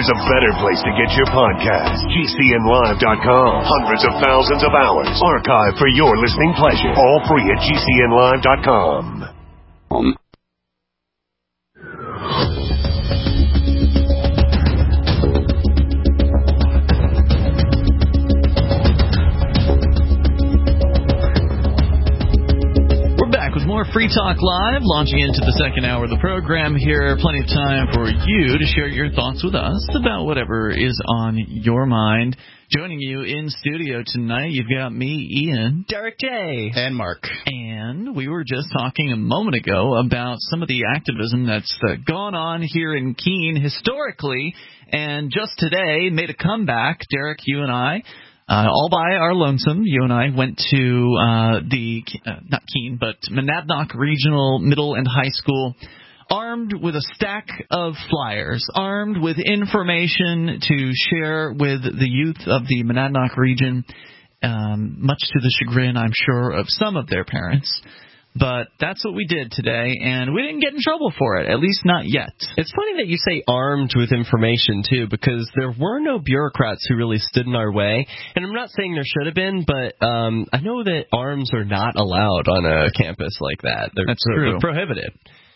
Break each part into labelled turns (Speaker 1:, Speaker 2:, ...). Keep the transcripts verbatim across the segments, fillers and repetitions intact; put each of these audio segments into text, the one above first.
Speaker 1: there's a better place to get your podcast. G C N live dot com. Hundreds of thousands of hours archived for your listening pleasure. All free at G C N live dot com. Um.
Speaker 2: With more Free Talk Live, launching into the second hour of the program here. Plenty of time for you to share your thoughts with us about whatever is on your mind. Joining you in studio tonight, you've got me, Ian,
Speaker 3: Derek J,
Speaker 4: and Mark.
Speaker 2: And we were just talking a moment ago about some of the activism that's uh, gone on here in Keene historically, and just today made a comeback. Derek, you and I, Uh, all by our lonesome, you and I went to uh, the, uh, not Keene, but Monadnock Regional Middle and High School, armed with a stack of flyers, armed with information to share with the youth of the Monadnock region, um, much to the chagrin, I'm sure, of some of their parents. But that's what we did today, and we didn't get in trouble for it, at least not yet.
Speaker 3: It's funny that you say armed with information, too, because there were no bureaucrats who really stood in our way. And I'm not saying there should have been, but um, I know that arms are not allowed on a campus like that. They're,
Speaker 2: that's
Speaker 3: they're,
Speaker 2: true.
Speaker 3: They're prohibited.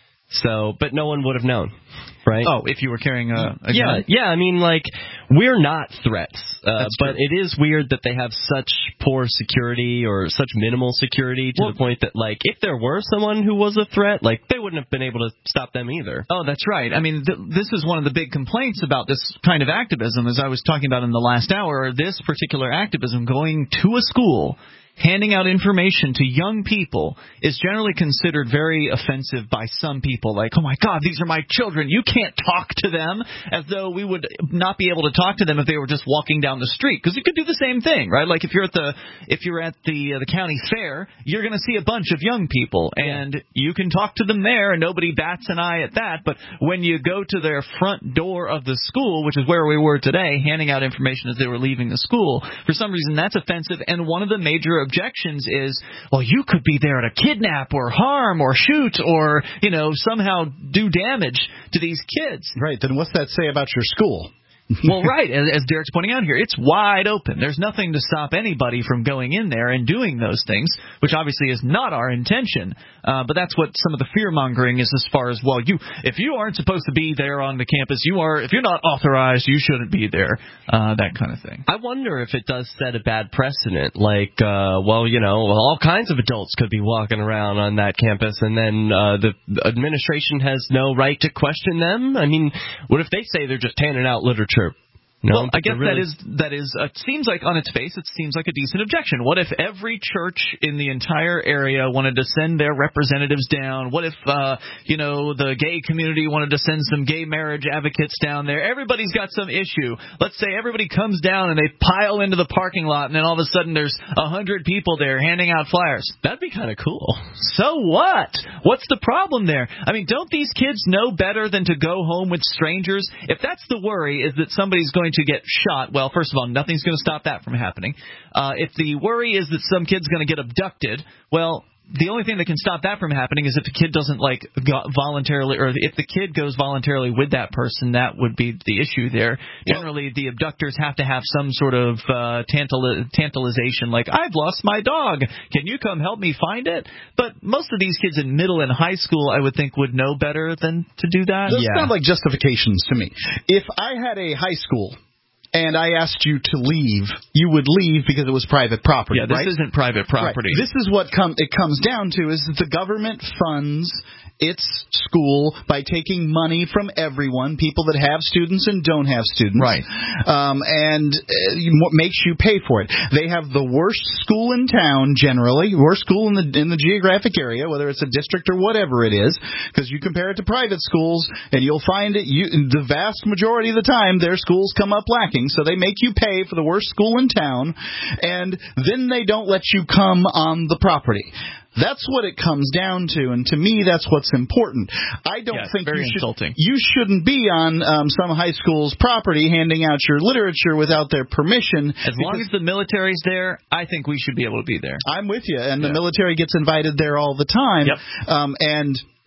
Speaker 3: So, but no one would have known, right?
Speaker 2: Oh, if you were carrying a, a
Speaker 3: yeah,
Speaker 2: gun?
Speaker 3: Yeah, I mean, like, we're not threats, uh, but
Speaker 2: true.
Speaker 3: it is weird that they have such poor security or such minimal security to well, the point that, like, if there were someone who was a threat, like, they wouldn't have been able to stop them either.
Speaker 2: Oh, that's right. I mean, th- this is one of the big complaints about this kind of activism, as I was talking about in the last hour, this particular activism going to a school, handing out information to young people is generally considered very offensive by some people. Like, oh, my God, these are my children. You can't talk to them, as though we would not be able to talk to them if they were just walking down the street. Because you could do the same thing, right? Like if you're at the if you're at the uh, the county fair, you're going to see a bunch of young people, and yeah. you can talk to them there, and nobody bats an eye at that. But when you go to their front door of the school, which is where we were today, handing out information as they were leaving the school, for some reason that's offensive. And one of the major objections is, well, you could be there to kidnap or harm or shoot or, you know, somehow do damage to these kids.
Speaker 4: Right. Then what's that say about your school?
Speaker 2: Well, right, as, as Derek's pointing out here, it's wide open. There's nothing to stop anybody from going in there and doing those things, which obviously is not our intention. Uh, but that's what some of the fear-mongering is as far as, well, you if you aren't supposed to be there on the campus, you are. If you're not authorized, you shouldn't be there, uh, that kind of thing.
Speaker 3: I wonder if it does set a bad precedent. Like, uh, well, you know, all kinds of adults could be walking around on that campus, and then uh, the administration has no right to question them. I mean, what if they say they're just handing out literature? No,
Speaker 2: well, I guess
Speaker 3: really...
Speaker 2: that is that is. It seems like on its face, it seems like a decent objection. What if every church in the entire area wanted to send their representatives down? What if uh, you know the gay community wanted to send some gay marriage advocates down there? Everybody's got some issue. Let's say everybody comes down and they pile into the parking lot, and then all of a sudden there's a hundred people there handing out flyers.
Speaker 3: That'd be kind of cool.
Speaker 2: So what? What's the problem there? I mean, don't these kids know better than to go home with strangers? If that's the worry, is that somebody's going to get shot, well, first of all, nothing's going to stop that from happening. Uh, if the worry is that some kid's going to get abducted, well, the only thing that can stop that from happening is if the kid doesn't, like, go voluntarily, or if the kid goes voluntarily with that person, that would be the issue there. Generally, the abductors have to have some sort of uh, tantal tantalization, like, I've lost my dog. Can you come help me find it? But most of these kids in middle and high school, I would think, would know better than to do that.
Speaker 4: Those
Speaker 2: yeah.
Speaker 4: sound like justifications to me. If I had a high school and I asked you to leave, you would leave because it was private property,
Speaker 2: Yeah, this
Speaker 4: right?
Speaker 2: isn't private property.
Speaker 4: Right. This is what com it comes down to, is that the government funds its school by taking money from everyone, people that have students and don't have students,
Speaker 2: right?
Speaker 4: Um, and uh, makes you pay for it. They have the worst school in town, generally, worst school in the in the geographic area, whether it's a district or whatever it is, because you compare it to private schools, and you'll find it. You, the vast majority of the time, their schools come up lacking, so they make you pay for the worst school in town, and then they don't let you come on the property. That's what it comes down to, and to me, that's what's important. I don't
Speaker 2: yeah,
Speaker 4: think
Speaker 2: very
Speaker 4: you,
Speaker 2: insulting.
Speaker 4: should, you shouldn't be on um, some high school's property handing out your literature without their permission.
Speaker 2: As long as the military's there, I think we should be able to be there.
Speaker 4: I'm with you, and
Speaker 2: yeah.
Speaker 4: the military gets invited there all the time.
Speaker 2: Yep.
Speaker 4: Um, and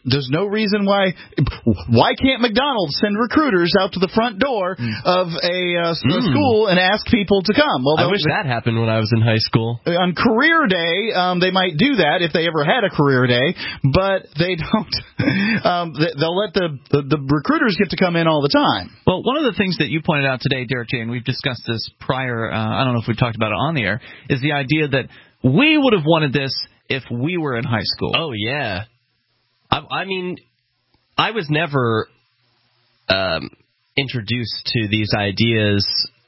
Speaker 4: there's no reason why why can't McDonald's send recruiters out to the front door mm. of a, uh, mm. a school and ask people to come?
Speaker 3: Well, I wish that happened when I was in high school.
Speaker 4: On career day, um, they might do that if they ever had a career day, but they don't. um, they, they'll let the, the, the recruiters get to come in all the time.
Speaker 2: Well, one of the things that you pointed out today, Derek J., and we've discussed this prior, uh, I don't know if we've talked about it on the air, is the idea that we would have wanted this if we were in high school.
Speaker 3: Oh, yeah. I, I mean, I was never um, introduced to these ideas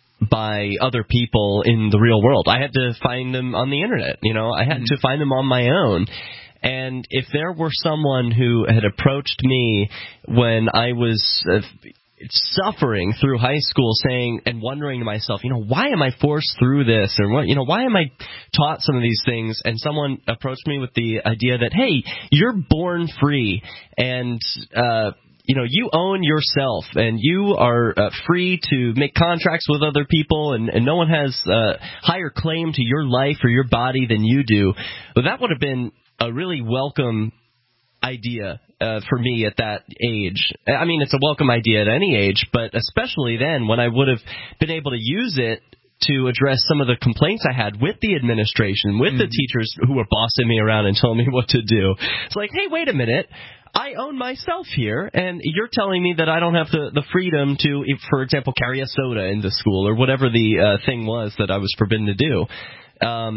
Speaker 3: by other people in the real world. I had to find them on the internet. You know, I had mm-hmm. to find them on my own. And if there were someone who had approached me when I was uh, suffering through high school, saying and wondering to myself, you know, why am I forced through this, or what, you know, why am I taught some of these things? And someone approached me with the idea that, hey, you're born free, and uh, you know, you own yourself, and you are uh, free to make contracts with other people, and, and no one has uh, higher claim to your life or your body than you do. Well, that would have been a really welcome idea uh, for me at that age. I mean, it's a welcome idea at any age, but especially then when I would have been able to use it to address some of the complaints I had with the administration, with mm-hmm. the teachers who were bossing me around and telling me what to do. It's like, hey, wait a minute. I own myself here, and you're telling me that I don't have the, the freedom to, for example, carry a soda into school or whatever the uh, thing was that I was forbidden to do. Um,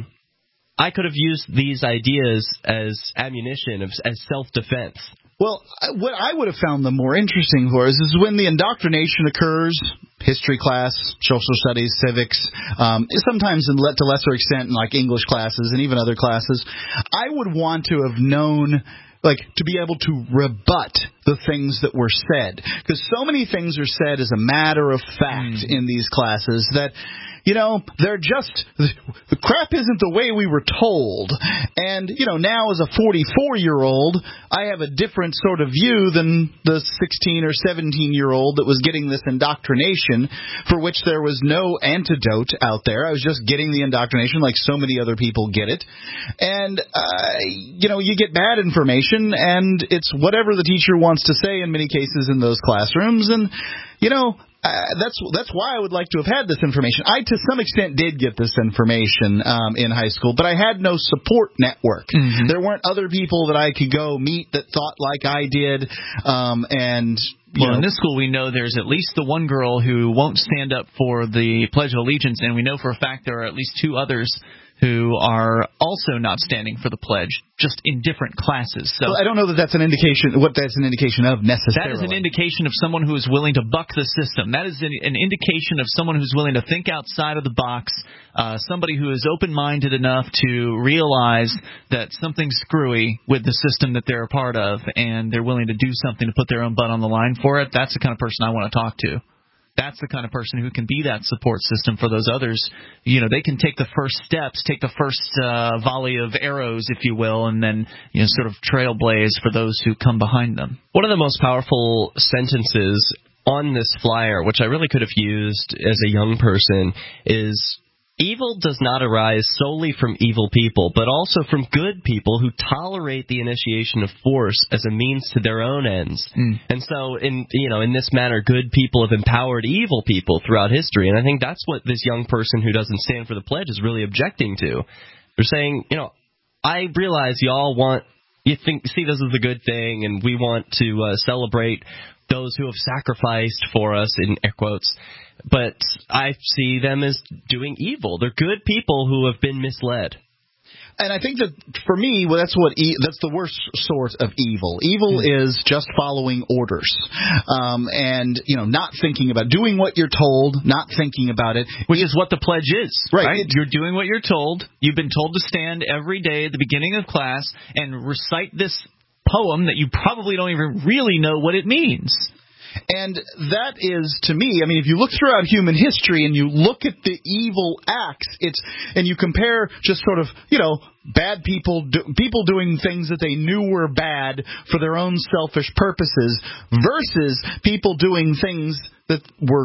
Speaker 3: I could have used these ideas as ammunition, as self-defense.
Speaker 4: Well, what I would have found them more interesting for is, is when the indoctrination occurs, history class, social studies, civics, um, sometimes in, to lesser extent in like English classes and even other classes, I would want to have known, like, to be able to rebut the things that were said. Because so many things are said as a matter of fact mm. in these classes that, you know, they're just, the crap isn't the way we were told. And, you know, now as a forty-four-year-old, I have a different sort of view than the sixteen or seventeen-year-old that was getting this indoctrination for which there was no antidote out there. I was just getting the indoctrination like so many other people get it. And, uh, you know, you get bad information, and it's whatever the teacher wants to say in many cases in those classrooms. And, you know, Uh, that's that's why I would like to have had this information. I, to some extent, did get this information um, in high school, but I had no support network. Mm-hmm. There weren't other people that I could go meet that thought like I did. Um, and you
Speaker 2: well,
Speaker 4: know,
Speaker 2: in this school, we know there's at least the one girl who won't stand up for the Pledge of Allegiance, and we know for a fact there are at least two others who are also not standing for the pledge, just in different classes. So
Speaker 4: well, I don't know that that's an indication, what that's an indication of necessarily.
Speaker 2: That is an indication of someone who is willing to buck the system. That is an, an indication of someone who's willing to think outside of the box, uh, somebody who is open-minded enough to realize that something's screwy with the system that they're a part of, and they're willing to do something to put their own butt on the line for it. That's the kind of person I want to talk to. That's the kind of person who can be that support system for those others. You know, they can take the first steps, take the first uh, volley of arrows, if you will, and then, you know, sort of trailblaze for those who come behind them.
Speaker 3: One of the most powerful sentences on this flyer, which I really could have used as a young person, is, evil does not arise solely from evil people, but also from good people who tolerate the initiation of force as a means to their own ends. Mm. And so, in you know, in this manner, good people have empowered evil people throughout history. And I think that's what this young person who doesn't stand for the pledge is really objecting to. They're saying, you know, I realize y'all want, you think, see this as a good thing, and we want to uh, celebrate those who have sacrificed for us, in air quotes, but I see them as doing evil. They're good people who have been misled.
Speaker 4: And I think that, for me, well, that's what e- that's the worst sort of evil. Evil mm. is just following orders, um, and you know, not thinking about doing what you're told, not thinking about it,
Speaker 2: which is what the pledge is.
Speaker 4: Right,
Speaker 2: right?
Speaker 4: It,
Speaker 2: you're doing what you're told. You've been told to stand every day at the beginning of class and recite this poem that you probably don't even really know what it means.
Speaker 4: And that is, to me, I mean, if you look throughout human history and you look at the evil acts, it's and you compare just sort of, you know, bad people, do, people doing things that they knew were bad for their own selfish purposes versus people doing things that were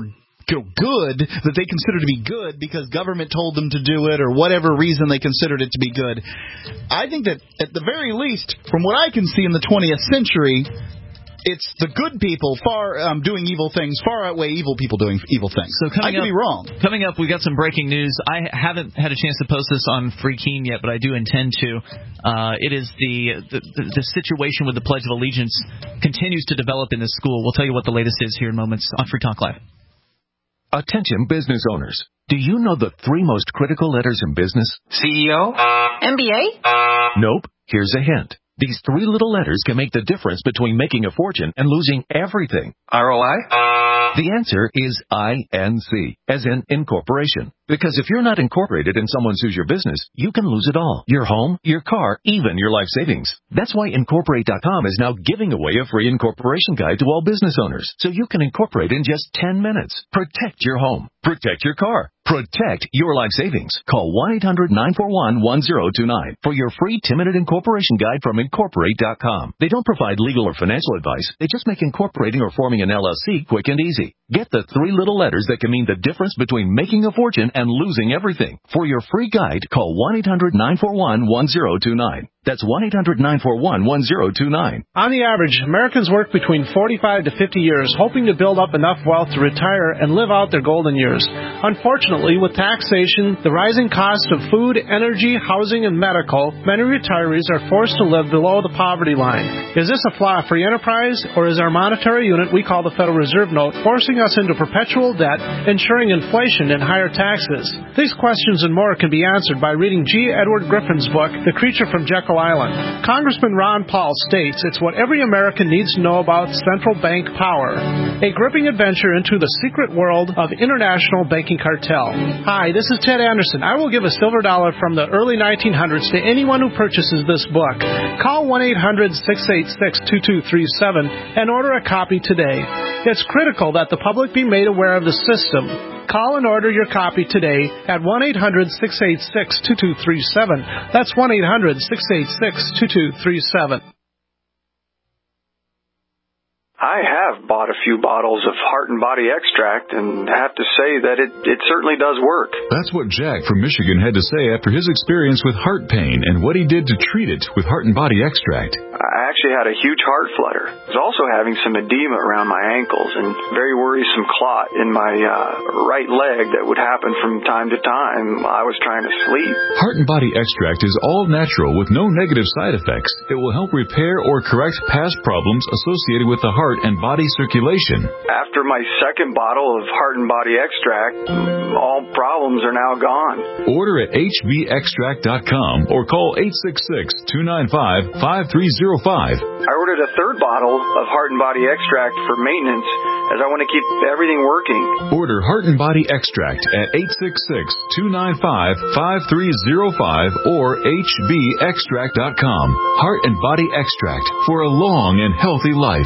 Speaker 4: good that they consider to be good because government told them to do it or whatever reason they considered it to be good. I think that at the very least, from what I can see in the twentieth century, it's the good people far um, doing evil things far outweigh evil people doing evil things.
Speaker 2: So coming
Speaker 4: I could
Speaker 2: up,
Speaker 4: be wrong.
Speaker 2: Coming up, we got some breaking news. I haven't had a chance to post this on Free Keene yet, but I do intend to. Uh, it is the, the the situation with the Pledge of Allegiance continues to develop in this school. We'll tell you what the latest is here in moments on Free Talk Live.
Speaker 5: Attention business owners. Do you know the three most critical letters in business?
Speaker 6: C E O?
Speaker 7: M B A?
Speaker 5: Nope. Here's a hint. These three little letters can make the difference between making a fortune and losing everything.
Speaker 6: R O I?
Speaker 5: The answer is I N C, as in incorporation. Because if you're not incorporated and someone sues your business, you can lose it all. Your home, your car, even your life savings. That's why Incorporate dot com is now giving away a free incorporation guide to all business owners, so you can incorporate in just ten minutes. Protect your home. Protect your car. Protect your life savings. Call one eight hundred nine four one one zero two nine for your free ten-minute incorporation guide from Incorporate dot com. They don't provide legal or financial advice. They just make incorporating or forming an L L C quick and easy. Get the three little letters that can mean the difference between making a fortune and losing everything. For your free guide, call one eight hundred nine four one one zero two nine. That's one eight hundred nine four one one zero two nine.
Speaker 8: On the average, Americans work between forty-five to fifty years, hoping to build up enough wealth to retire and live out their golden years. Unfortunately, with taxation, the rising cost of food, energy, housing, and medical, many retirees are forced to live below the poverty line. Is this a flaw free enterprise, or is our monetary unit we call the Federal Reserve Note forcing us into perpetual debt, ensuring inflation and higher taxes? These questions and more can be answered by reading G. Edward Griffin's book, The Creature from Jekyll Island. Congressman Ron Paul states it's what every American needs to know about central bank power. A gripping adventure into the secret world of international banking cartel. Hi, this is Ted Anderson. I will give a silver dollar from the early nineteen hundreds to anyone who purchases this book. Call one eight hundred six eight six two two three seven and order a copy today. It's critical that the public be made aware of the system. Call and order your copy today at one eight hundred six eight six two two three seven. That's one eight hundred six eight six two two three seven.
Speaker 9: I have bought a few bottles of Heart and Body Extract and have to say that it, it certainly does work.
Speaker 10: That's what Jack from Michigan had to say after his experience with heart pain and what he did to treat it with Heart and Body Extract.
Speaker 9: I actually had a huge heart flutter. I was also having some edema around my ankles and very worrisome clot in my uh, right leg that would happen from time to time while I was trying to sleep.
Speaker 10: Heart and Body Extract is all natural with no negative side effects. It will help repair or correct past problems associated with the heart and body circulation.
Speaker 9: After my second bottle of Heart and Body Extract, all problems are now gone.
Speaker 10: Order at H B extract dot com or call eight six six two nine five five three zero five.
Speaker 9: I ordered a third bottle of Heart and Body Extract for maintenance as I want to keep everything working.
Speaker 10: Order Heart and Body Extract at eight six six two nine five five three zero five or H B extract dot com. Heart and Body Extract for a long and healthy life.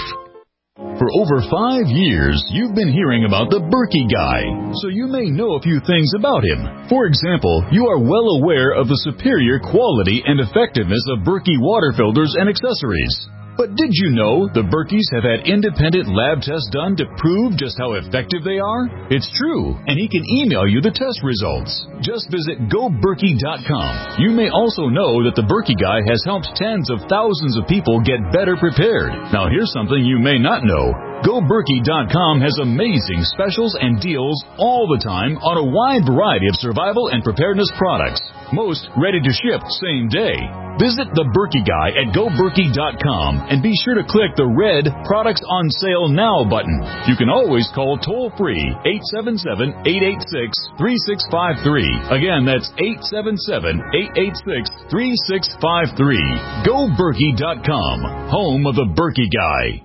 Speaker 10: For over five years, you've been hearing about the Berkey Guy, so you may know a few things about him. For example, you are well aware of the superior quality and effectiveness of Berkey water filters and accessories. But did you know the Berkeys have had independent lab tests done to prove just how effective they are? It's true, and he can email you the test results. Just visit go berkey dot com. You may also know that the Berkey Guy has helped tens of thousands of people get better prepared. Now here's something you may not know. go berkey dot com has amazing specials and deals all the time on a wide variety of survival and preparedness products. Most ready to ship same day. Visit the Berkey Guy at go berkey dot com and be sure to click the red Products on Sale Now button. You can always call toll-free eight seven seven, eight eight six, three six five three. Again, that's eight seven seven, eight eight six, three six five three. go berkey dot com, home of the Berkey Guy.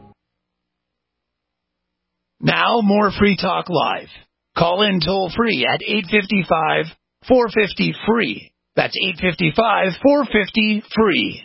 Speaker 11: Now, more Free Talk Live. Call in toll-free at eight five five, four five zero, free. That's eight five five, four five zero, free.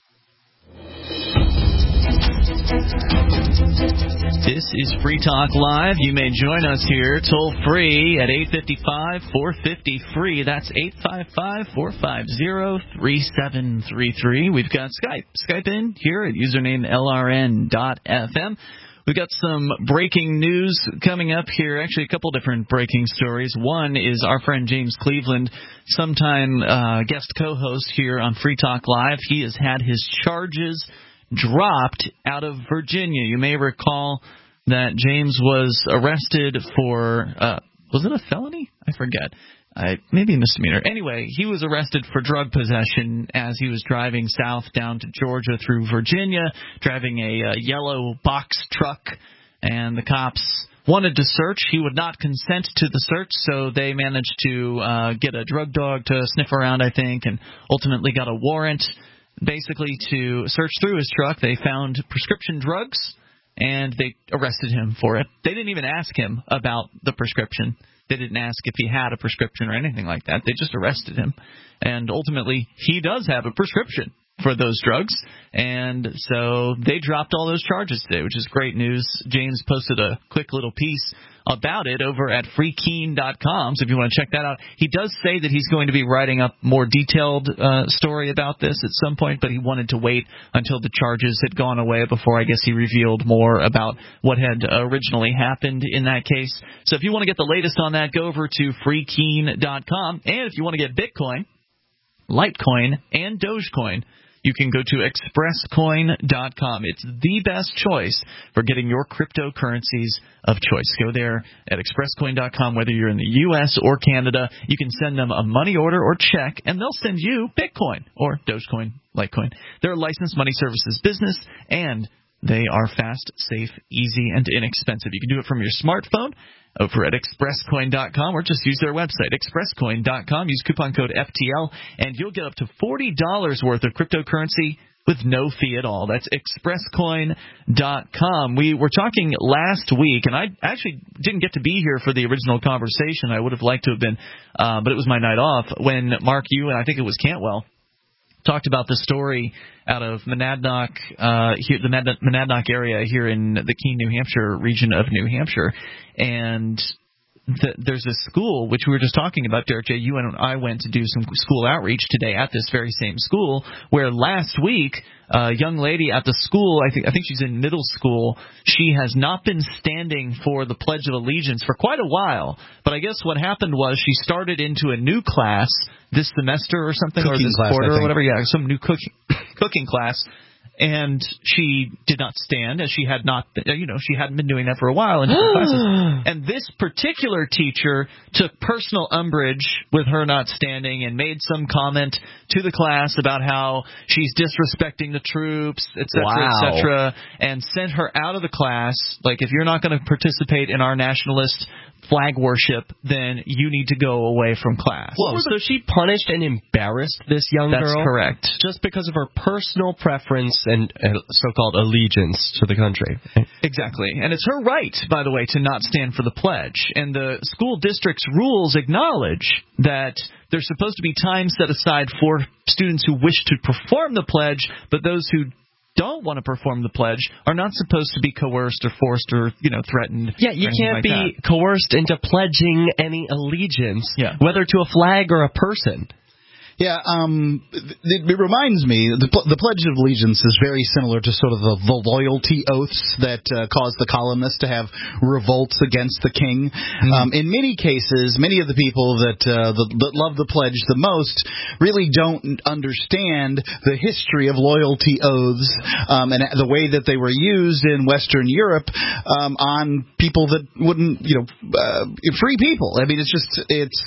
Speaker 2: This is Free Talk Live. You may join us here toll-free at eight five five, four five zero, free. That's eight five five, four five zero, three seven three three. We've got Skype. Skype in here at username L R N dot F M. We've got some breaking news coming up here. Actually, a couple different breaking stories. One is our friend James Cleveland, sometime uh, guest co-host here on Free Talk Live. He has had his charges dropped out of Virginia. You may recall that James was arrested for, uh, was it a felony? I forget. I, maybe a misdemeanor. Anyway, he was arrested for drug possession as he was driving south down to Georgia through Virginia, driving a uh, yellow box truck, and the cops wanted to search. He would not consent to the search, so they managed to uh, get a drug dog to sniff around, I think, and ultimately got a warrant basically to search through his truck. They found prescription drugs, and they arrested him for it. They didn't even ask him about the prescription. They didn't ask if he had a prescription or anything like that. They just arrested him. And ultimately, he does have a prescription for those drugs. And so they dropped all those charges today, which is great news. James posted a quick little piece about it over at free keene dot com. So if you want to check that out, he does say that he's going to be writing up more detailed uh, story about this at some point, but he wanted to wait until the charges had gone away before I guess he revealed more about what had originally happened in that case. So if you want to get the latest on that, go over to free keene dot com. And if you want to get Bitcoin, Litecoin, and Dogecoin, you can go to express coin dot com. It's the best choice for getting your cryptocurrencies of choice. Go there at express coin dot com, whether you're in the U S or Canada. You can send them a money order or check, and they'll send you Bitcoin or Dogecoin, Litecoin. They're a licensed money services business, and they are fast, safe, easy, and inexpensive. You can do it from your smartphone over at express coin dot com, or just use their website, express coin dot com. Use coupon code F T L, and you'll get up to forty dollars worth of cryptocurrency with no fee at all. That's express coin dot com. We were talking last week, and I actually didn't get to be here for the original conversation. I would have liked to have been, uh, but it was my night off, when Mark, you, and I think it was Cantwell, talked about the story out of Monadnock, uh, here, the Monadnock area here in the Keene, New Hampshire region of New Hampshire. And the, there's a school, which we were just talking about, Derek J. You and I went to do some school outreach today at this very same school, where last week a young lady at the school, I think I think she's in middle school, she has not been standing for the Pledge of Allegiance for quite a while. But I guess what happened was she started into a new class this semester or something,
Speaker 4: cooking
Speaker 2: or this
Speaker 4: class,
Speaker 2: quarter or whatever, yeah, some new cooking cooking class. And she did not stand, as she had not, you know, she hadn't been doing that for a while in different classes. And this particular teacher took personal umbrage with her not standing and made some comment to the class about how she's disrespecting the troops, et cetera,
Speaker 3: wow.
Speaker 2: et cetera, and sent her out of the class. Like, if you're not going to participate in our nationalist flag worship, then you need to go away from class.
Speaker 3: Whoa, so she punished and embarrassed this young
Speaker 2: That's
Speaker 3: girl?
Speaker 2: That's correct.
Speaker 3: Just because of her personal preference and uh, so-called allegiance to the country.
Speaker 2: Exactly. And it's her right, by the way, to not stand for the pledge. And the school district's rules acknowledge that there's supposed to be time set aside for students who wish to perform the pledge, but those who don't want to perform the pledge are not supposed to be coerced or forced or, you know, threatened.
Speaker 3: Yeah, you can't
Speaker 2: like
Speaker 3: be
Speaker 2: that.
Speaker 3: coerced into pledging any allegiance,
Speaker 2: yeah.
Speaker 3: whether to a flag or a person.
Speaker 4: Yeah, um, it, it reminds me, the, the Pledge of Allegiance is very similar to sort of the, the loyalty oaths that uh, caused the colonists to have revolts against the king. Mm. Um, in many cases, many of the people that, uh, the, that love the pledge the most really don't understand the history of loyalty oaths um, and the way that they were used in Western Europe um, on people that wouldn't, you know, uh, free people. I mean, it's just, it's...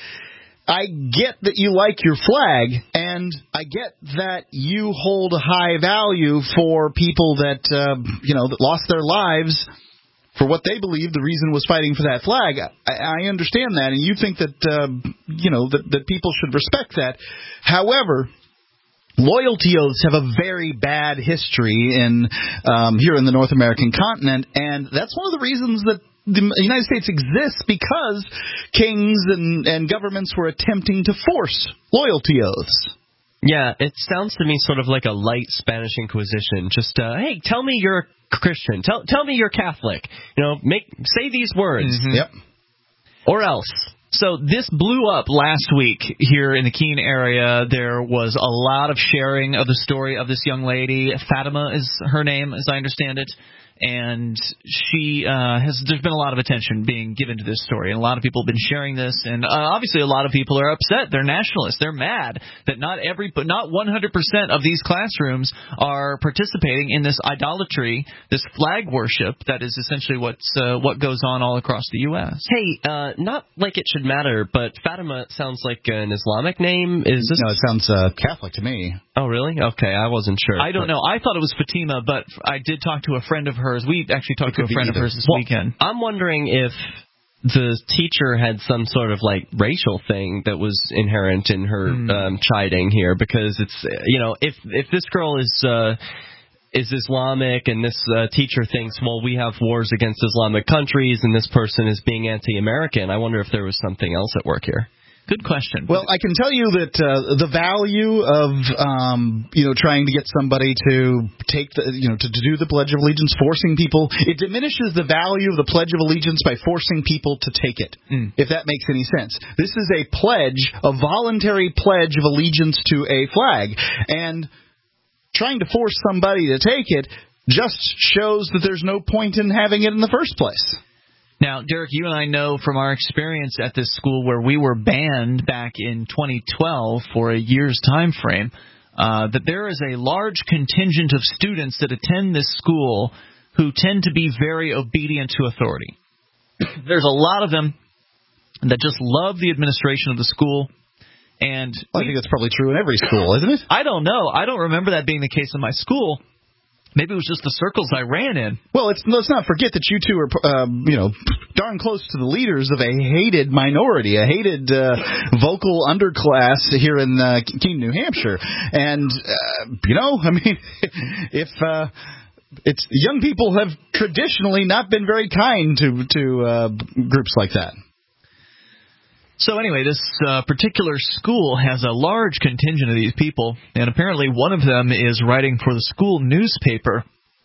Speaker 4: I get that you like your flag, and I get that you hold a high value for people that, uh, you know, that lost their lives for what they believed the reason was fighting for that flag. I, I understand that, and you think that, uh, you know, that, that people should respect that. However, loyalty oaths have a very bad history in um, here in the North American continent, and that's one of the reasons that the United States exists, because kings and, and governments were attempting to force loyalty oaths.
Speaker 3: Yeah, it sounds to me sort of like a light Spanish Inquisition. Just, uh, hey, tell me you're a Christian. Tell tell me you're Catholic. You know, make say these words.
Speaker 4: Mm-hmm. Yep.
Speaker 3: Or else.
Speaker 2: So this blew up last week here in the Keene area. There was a lot of sharing of the story of this young lady. Fatima is her name, as I understand it. And she uh, has. There's been a lot of attention being given to this story, and a lot of people have been sharing this. And uh, obviously, a lot of people are upset. They're nationalists. They're mad that not every, but not one hundred percent of these classrooms are participating in this idolatry, this flag worship that is essentially what's uh, what goes on all across the U S.
Speaker 3: Hey, uh, not like it should matter, but Fatima sounds like an Islamic name. Is this?
Speaker 4: No, it sounds uh, Catholic to me.
Speaker 3: Oh, really? Okay, I wasn't sure.
Speaker 2: I don't
Speaker 3: but...
Speaker 2: know. I thought it was Fatima, but I did talk to a friend of hers. We actually talked to a friend of hers this
Speaker 3: well,
Speaker 2: weekend.
Speaker 3: I'm wondering if the teacher had some sort of like racial thing that was inherent in her mm. um, chiding here, because it's, you know, if if this girl is uh, is Islamic and this uh, teacher thinks, well, we have wars against Islamic countries and this person is being anti-American, I wonder if there was something else at work here.
Speaker 2: Good question.
Speaker 4: Well, I can tell you that uh, the value of um, you know trying to get somebody to take the you know to, to do the Pledge of Allegiance, forcing people, it diminishes the value of the Pledge of Allegiance by forcing people to take it. Mm. If that makes any sense, this is a pledge, a voluntary pledge of allegiance to a flag, and trying to force somebody to take it just shows that there's no point in having it in the first place.
Speaker 2: Now, Derek, you and I know from our experience at this school where we were banned back in twenty twelve for a year's time frame, uh, that there is a large contingent of students that attend this school who tend to be very obedient to authority. There's a lot of them that just love the administration of the school. And
Speaker 4: well, I think that's probably true in every school, isn't it?
Speaker 2: I don't know. I don't remember that being the case in my school. Maybe it was just the circles I ran in.
Speaker 4: Well, it's, let's not forget that you two are, um, you know, darn close to the leaders of a hated minority, a hated uh, vocal underclass here in uh, Keene, New Hampshire. And, uh, you know, I mean, if uh, it's young people have traditionally not been very kind to, to uh, groups like that.
Speaker 2: So anyway, this uh, particular school has a large contingent of these people, and apparently one of them is writing for the school newspaper.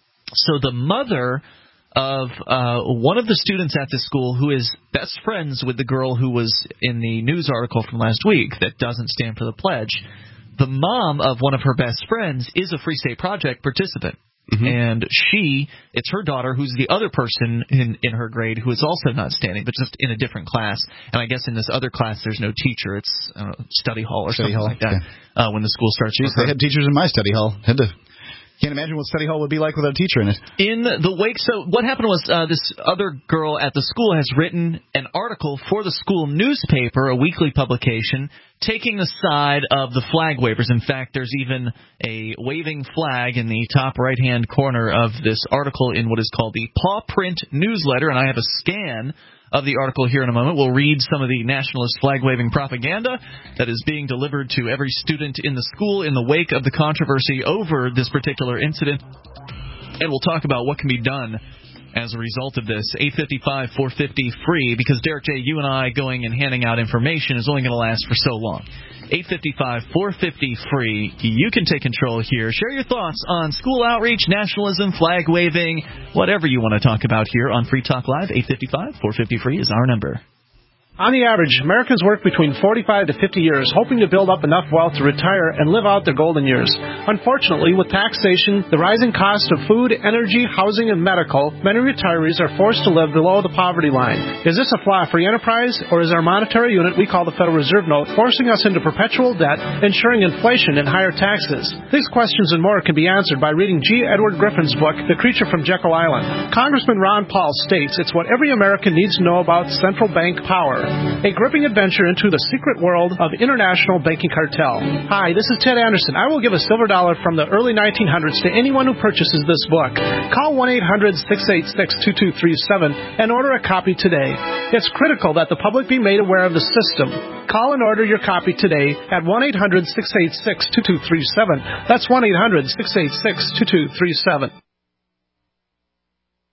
Speaker 2: So the mother of uh, one of the students at this school, who is best friends with the girl who was in the news article from last week that doesn't stand for the pledge, the mom of one of her best friends is a Free State Project participant. Mm-hmm. And she, it's her daughter, who's the other person in, in her grade who is also not standing, but just in a different class. And I guess in this other class there's no teacher. It's, I don't know, study hall or study something hall, like that yeah. uh, when the school starts.
Speaker 4: Jeez, they had teachers in my study hall. Had to... Can't imagine what study hall would be like without a teacher in it.
Speaker 2: In the wake, so what happened was uh, this other girl at the school has written an article for the school newspaper, a weekly publication, taking the side of the flag wavers. In fact, there's even a waving flag in the top right-hand corner of this article in what is called the Paw Print newsletter, and I have a scan of the article here in a moment. We'll read some of the nationalist flag-waving propaganda that is being delivered to every student in the school in the wake of the controversy over this particular incident. And we'll talk about what can be done as a result of this. eight fifty-five, four fifty, free, because Derek J., you and I going and handing out information is only going to last for so long. eight fifty-five, four fifty, free. You can take control here. Share your thoughts on school outreach, nationalism, flag waving, whatever you want to talk about here on Free Talk Live. eight fifty-five, four fifty, free is our number.
Speaker 8: On the average, Americans work between forty-five to fifty years, hoping to build up enough wealth to retire and live out their golden years. Unfortunately, with taxation, the rising cost of food, energy, housing, and medical, many retirees are forced to live below the poverty line. Is this a flaw free enterprise, or is our monetary unit we call the Federal Reserve Note forcing us into perpetual debt, ensuring inflation and higher taxes? These questions and more can be answered by reading G. Edward Griffin's book, The Creature from Jekyll Island. Congressman Ron Paul states it's what every American needs to know about central bank power. A gripping adventure into the secret world of international banking cartel. Hi, this is Ted Anderson. I will give a silver dollar from the early nineteen hundreds to anyone who purchases this book. Call one eight hundred, six eight six, two two three seven and order a copy today. It's critical that the public be made aware of the system. Call and order your copy today at one eight hundred, six eight six, two two three seven. That's one eight hundred, six eight six, two two three seven.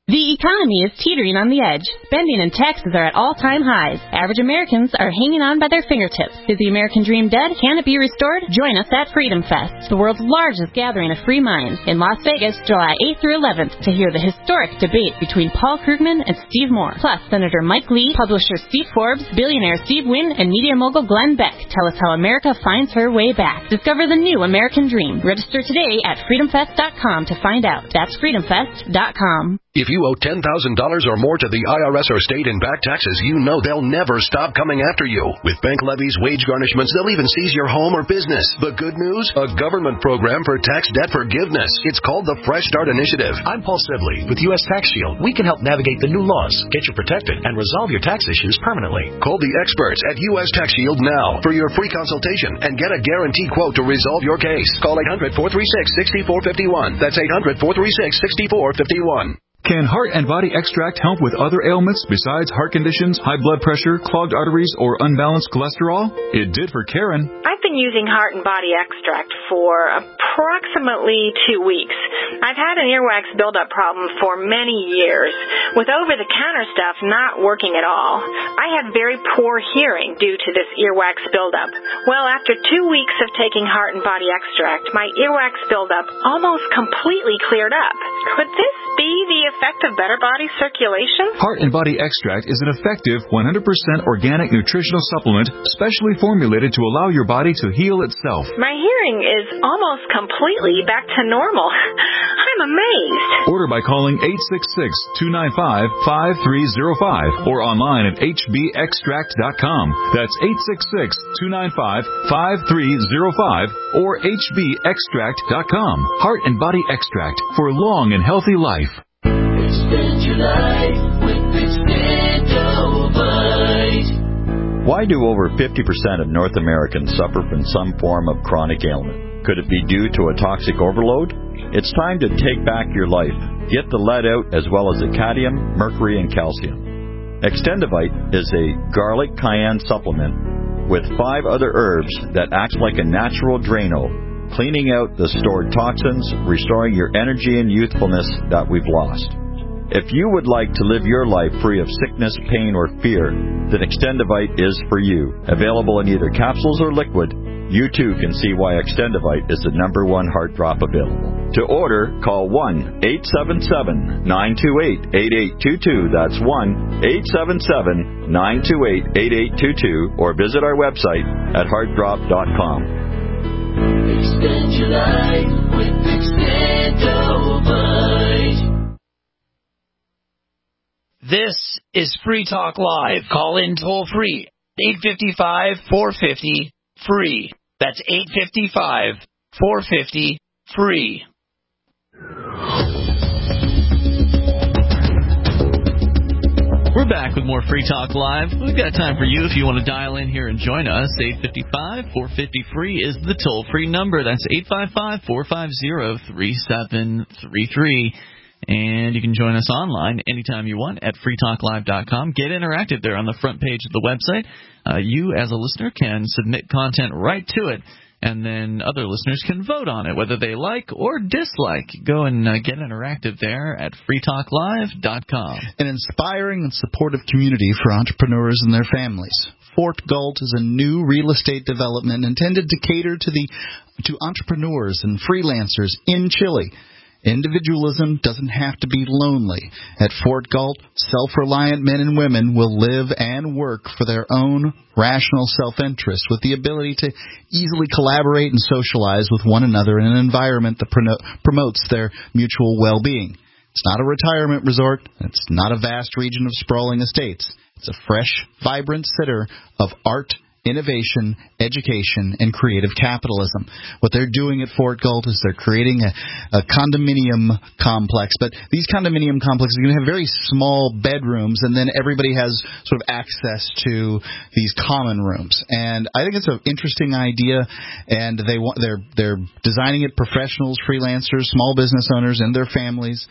Speaker 12: The economy is teetering on the edge. Spending and taxes are at all-time highs. Average Americans are hanging on by their fingertips. Is the American dream dead? Can it be restored? Join us at Freedom Fest, the world's largest gathering of free minds, in Las Vegas, July eighth through eleventh, to hear the historic debate between Paul Krugman and Steve Moore. Plus, Senator Mike Lee, publisher Steve Forbes, billionaire Steve Wynn, and media mogul Glenn Beck tell us how America finds her way back. Discover the new American dream. Register today at freedom fest dot com to find out. That's freedom fest dot com.
Speaker 13: If you owe ten thousand dollars or more to the I R S or state in back taxes, you know they'll never stop coming after you. With bank levies, wage garnishments, they'll even seize your home or business. The good news? A government program for tax debt forgiveness. It's called the Fresh Start Initiative.
Speaker 14: I'm Paul Sibley with U S Tax Shield. We can help navigate the new laws, get you protected, and resolve your tax issues permanently.
Speaker 13: Call the experts at U S Tax Shield now for your free consultation and get a guaranteed quote to resolve your case. Call eight hundred, four three six, six four five one. That's eight hundred, four three six, six four five one.
Speaker 10: Can Heart and Body Extract help with other ailments besides heart conditions, high blood pressure, clogged arteries, or unbalanced cholesterol? It did for Karen.
Speaker 7: I've been using Heart and Body Extract for approximately two weeks. I've had an earwax buildup problem for many years, with over-the-counter stuff not working at all. I had very poor hearing due to this earwax buildup. Well, after two weeks of taking Heart and Body Extract, my earwax buildup almost completely cleared up. Could this be the effect of better body circulation?
Speaker 10: Heart and Body Extract is an effective one hundred percent organic nutritional supplement specially formulated to allow your body to heal itself.
Speaker 7: My hearing is almost completely back to normal. I'm amazed.
Speaker 10: Order by calling eight six six, two nine five, five three zero five or online at h b extract dot com. That's eight six six, two nine five, five three zero five or h b extract dot com. Heart and Body Extract for a long and healthy life.
Speaker 15: Extend your life with Extendovite.
Speaker 16: Why do over fifty percent of North Americans suffer from some form of chronic ailment? Could it be due to a toxic overload? It's time to take back your life. Get the lead out as well as the cadmium, mercury, and calcium. Extendovite is a garlic cayenne supplement with five other herbs that acts like a natural Drano, cleaning out the stored toxins, restoring your energy and youthfulness that we've lost. If you would like to live your life free of sickness, pain, or fear, then Extendovite is for you. Available in either capsules or liquid, you too can see why Extendovite is the number one heart drop available. To order, call one eight seven seven, nine two eight, eight eight two two. That's one eight seven seven, nine two eight, eight eight two two or visit our website at heart drop dot com.
Speaker 15: Extend your life with Extendovite.
Speaker 11: This is Free Talk Live. Call in toll free. eight five five, four five zero, free. That's eight five five, four five zero, free.
Speaker 2: We're back with more Free Talk Live. We've got time for you if you want to dial in here and join us. eight five five, four five zero, free is the toll-free number. That's eight five five, four five zero, three seven three three. And you can join us online anytime you want at free talk live dot com. Get interactive there on the front page of the website. Uh, you, as a listener, can submit content right to it, and then other listeners can vote on it, whether they like or dislike. Go and uh, get interactive there at free talk live dot com.
Speaker 4: An inspiring and supportive community for entrepreneurs and their families. Fort Galt is a new real estate development intended to cater to the to entrepreneurs and freelancers in Chile. Individualism doesn't have to be lonely. At Fort Galt, self-reliant men and women will live and work for their own rational self-interest with the ability to easily collaborate and socialize with one another in an environment that promotes their mutual well-being. It's not a retirement resort. It's not a vast region of sprawling estates. It's a fresh, vibrant center of art, innovation, education, and creative capitalism. What they're doing at Fort Galt is they're creating a, a condominium complex, but these condominium complexes are going to have very small bedrooms, and then everybody has sort of access to these common rooms. And I think it's an interesting idea, and they want they're they're designing it professionals, freelancers, small business owners, and their families.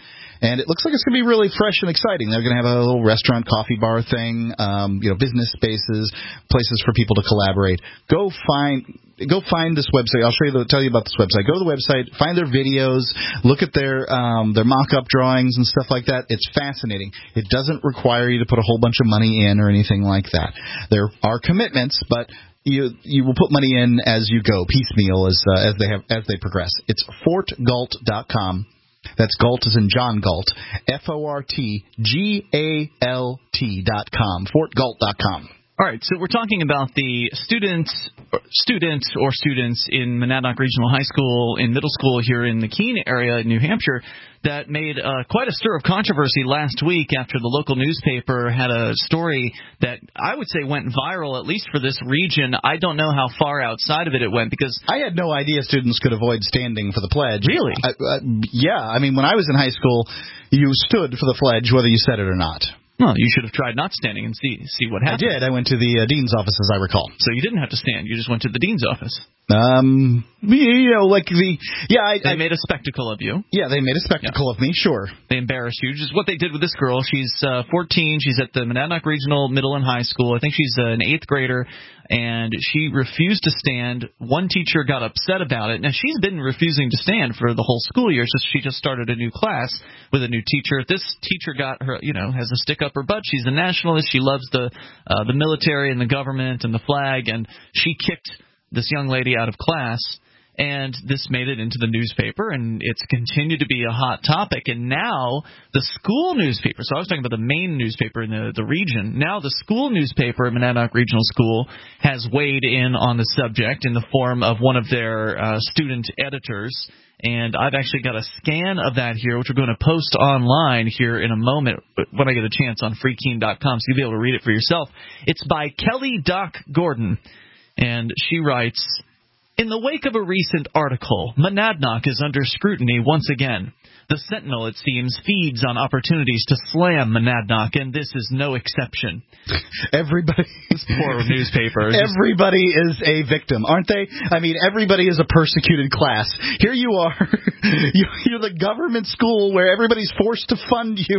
Speaker 4: And it looks like it's going to be really fresh and exciting. They're going to have a little restaurant, coffee bar thing, um, you know, business spaces, places for people to collaborate. Go find go find this website. I'll show you the, tell you about this website. Go to the website, find their videos, look at their um, their mock-up drawings and stuff like that. It's fascinating. It doesn't require you to put a whole bunch of money in or anything like that. There are commitments, but you you will put money in as you go, piecemeal as uh, as they have as they progress. It's fort galt dot com. That's Galt as in John Galt. F O R T G A L T dot com. fort galt dot com.
Speaker 2: All right, so we're talking about the students, students or students in Monadnock Regional High School, in middle school here in the Keene area in New Hampshire, that made uh, quite a stir of controversy last week after the local newspaper had a story that I would say went viral, at least for this region. I don't know how far outside of it it went, because
Speaker 4: I had no idea students could avoid standing for the pledge.
Speaker 2: Really?
Speaker 4: I, uh, yeah, I mean, when I was in high school, you stood for the pledge whether you said it or not.
Speaker 2: Well, you should have tried not standing and see see what happened.
Speaker 4: I did. I went to the uh, dean's office, as I recall.
Speaker 2: So you didn't have to stand. You just went to the dean's office.
Speaker 4: Um, you know, like the yeah, I,
Speaker 2: they
Speaker 4: I,
Speaker 2: made a spectacle of you.
Speaker 4: Yeah, they made a spectacle yeah. of me. Sure,
Speaker 2: they embarrassed you. Just what they did with this girl. She's uh, fourteen. She's at the Monadnock Regional Middle and High School. I think she's uh, an eighth grader, and she refused to stand. One teacher got upset about it. Now she's been refusing to stand for the whole school year. So she just started a new class with a new teacher. This teacher got her, you know, has a stick up her butt. She's a nationalist. She loves the uh, the military and the government and the flag, and she kicked this young lady out of class, and this made it into the newspaper, and it's continued to be a hot topic. And now the school newspaper, so I was talking about the main newspaper in the, the region, now the school newspaper at Monadnock Regional School has weighed in on the subject in the form of one of their uh, student editors. And I've actually got a scan of that here, which we're going to post online here in a moment when I get a chance on free keene dot com, so you'll be able to read it for yourself. It's by Kelly Doc Gordon. And she writes, in the wake of a recent article, Monadnock is under scrutiny once again. The Sentinel, it seems, feeds on opportunities to slam Monadnock, and this is no exception.
Speaker 4: Everybody,
Speaker 2: this poor newspaper.
Speaker 4: Everybody is a victim, aren't they? I mean, everybody is a persecuted class. Here you are. You're the government school where everybody's forced to fund you,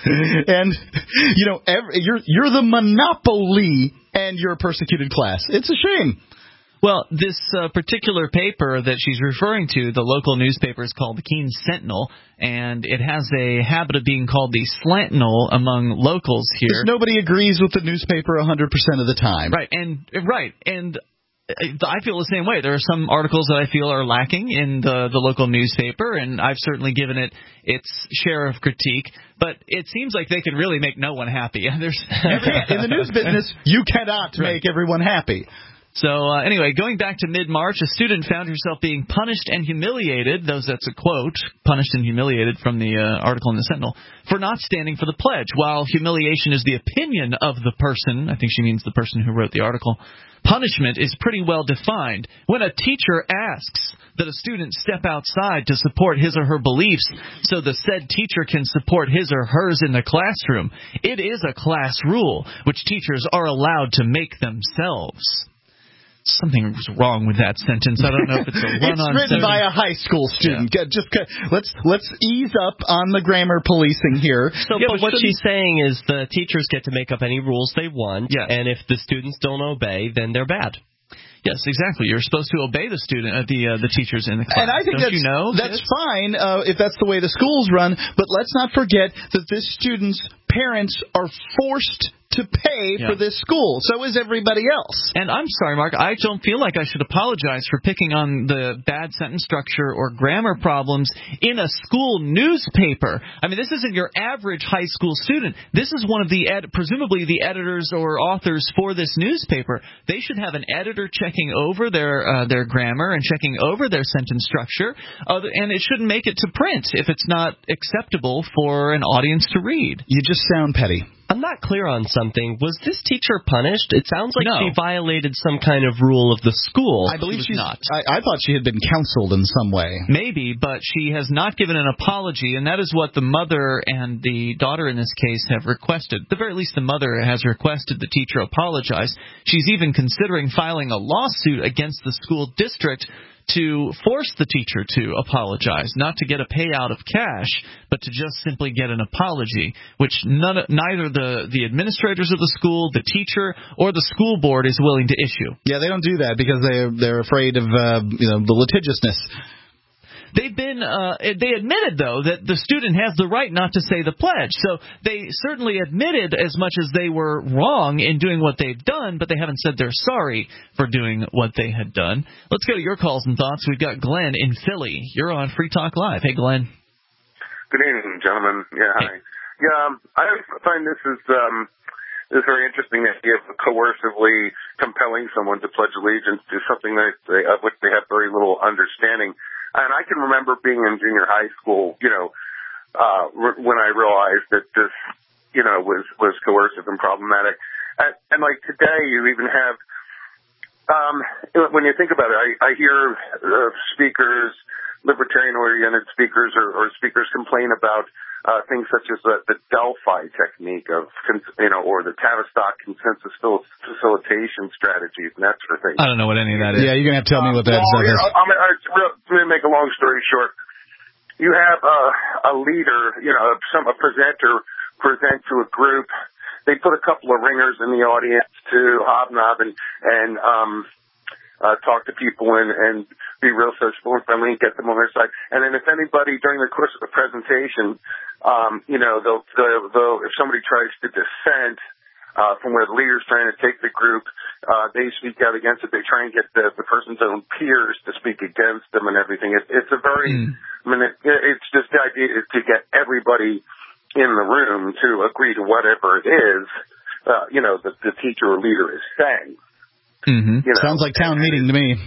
Speaker 4: and you know, every, you're you're the monopoly, and you're a persecuted class. It's a shame.
Speaker 2: Well, this uh, particular paper that she's referring to, the local newspaper, is called the Keene Sentinel, and it has a habit of being called the Slantinel among locals here.
Speaker 4: Because nobody agrees with the newspaper one hundred percent of the time.
Speaker 2: Right, and right, and I feel the same way. There are some articles that I feel are lacking in the, the local newspaper, and I've certainly given it its share of critique, but it seems like they can really make no one happy. There's
Speaker 4: every, in the news business, you cannot right. make everyone happy.
Speaker 2: So uh, anyway, going back to mid-March, a student found herself being punished and humiliated, those that's a quote, punished and humiliated from the uh, article in the Sentinel, for not standing for the pledge. While humiliation is the opinion of the person, I think she means the person who wrote the article, punishment is pretty well defined. When a teacher asks that a student step outside to support his or her beliefs so the said teacher can support his or hers in the classroom, it is a class rule, which teachers are allowed to make themselves. Something's wrong with that sentence. I don't know if it's a run-on.
Speaker 4: It's written by a high school student. Yeah. Just let's let's ease up on the grammar policing here.
Speaker 3: So, yeah, but what she's saying is the teachers get to make up any rules they want, yeah. and if the students don't obey, then they're bad.
Speaker 2: Yes, exactly. You're supposed to obey the student, uh, the uh, the teachers in the class.
Speaker 4: And I think
Speaker 2: Don't
Speaker 4: that's,
Speaker 2: you know,
Speaker 4: that's fine uh, if that's the way the schools run. But let's not forget that this student's parents are forced to pay yeah. for this school. So is everybody else.
Speaker 2: And I'm sorry, Mark, I don't feel like I should apologize for picking on the bad sentence structure or grammar problems in a school newspaper. I mean, this isn't your average high school student. This is one of the, ed- presumably the editors or authors for this newspaper. They should have an editor checking over their uh, their grammar and checking over their sentence structure, uh, and it shouldn't make it to print if it's not acceptable for an audience to read.
Speaker 4: You just sound petty.
Speaker 3: I'm not clear on something. Was this teacher punished? It sounds like
Speaker 2: no.
Speaker 3: she violated some kind of rule of the school.
Speaker 4: I believe
Speaker 2: she
Speaker 4: she's
Speaker 2: not.
Speaker 4: I, I thought she had been counseled in some way.
Speaker 2: Maybe, but she has not given an apology, and that is what the mother and the daughter in this case have requested. At the very least, the mother has requested the teacher apologize. She's even considering filing a lawsuit against the school district to force the teacher to apologize, not to get a payout of cash, but to just simply get an apology, which none, neither the, the administrators of the school, the teacher, or the school board is willing to issue.
Speaker 4: Yeah, they don't do that because they're, they're afraid of uh, you know the litigiousness.
Speaker 2: They've been, uh, they admitted, though, that the student has the right not to say the pledge. So they certainly admitted as much as they were wrong in doing what they've done, but they haven't said they're sorry for doing what they had done. Let's go to your calls and thoughts. We've got Glenn in Philly. You're on Free Talk Live. Hey, Glenn.
Speaker 17: Good evening, gentlemen. Yeah, hi. Hey. Yeah, um, I find this is um, this is very interesting idea of coercively compelling someone to pledge allegiance to something that they, of which they have very little understanding. And I can remember being in junior high school, you know, uh, re- when I realized that this, you know, was, was coercive and problematic. And, and like today, you even have, um, when you think about it, I, I hear uh, speakers, libertarian-oriented speakers or, or speakers complain about uh, things such as the, the Delphi technique of, you know, or the Tavistock consensus facilitation strategies and that sort of thing.
Speaker 2: I don't know what any of that is.
Speaker 4: Yeah, you're going to have to tell me what that
Speaker 17: well,
Speaker 4: stuff is.
Speaker 17: I'm, I'm, I'm, to make a long story short, you have a, a leader, you know, some a presenter present to a group. They put a couple of ringers in the audience to hobnob and, and um, uh, talk to people and, and be real sociable and friendly and get them on their side. And then if anybody during the course of the presentation, um, you know, they'll, they'll, they'll, if somebody tries to dissent uh, from where the leader's trying to take the group, uh, they speak out against it. They try and get the, the person's own peers to speak against them and everything. It, it's a very, mm. I mean, it, it's just the idea is to get everybody in the room to agree to whatever it is, uh, you know, the, the teacher or leader is saying.
Speaker 4: Mm-hmm.
Speaker 17: You know?
Speaker 4: Sounds like town meeting to me.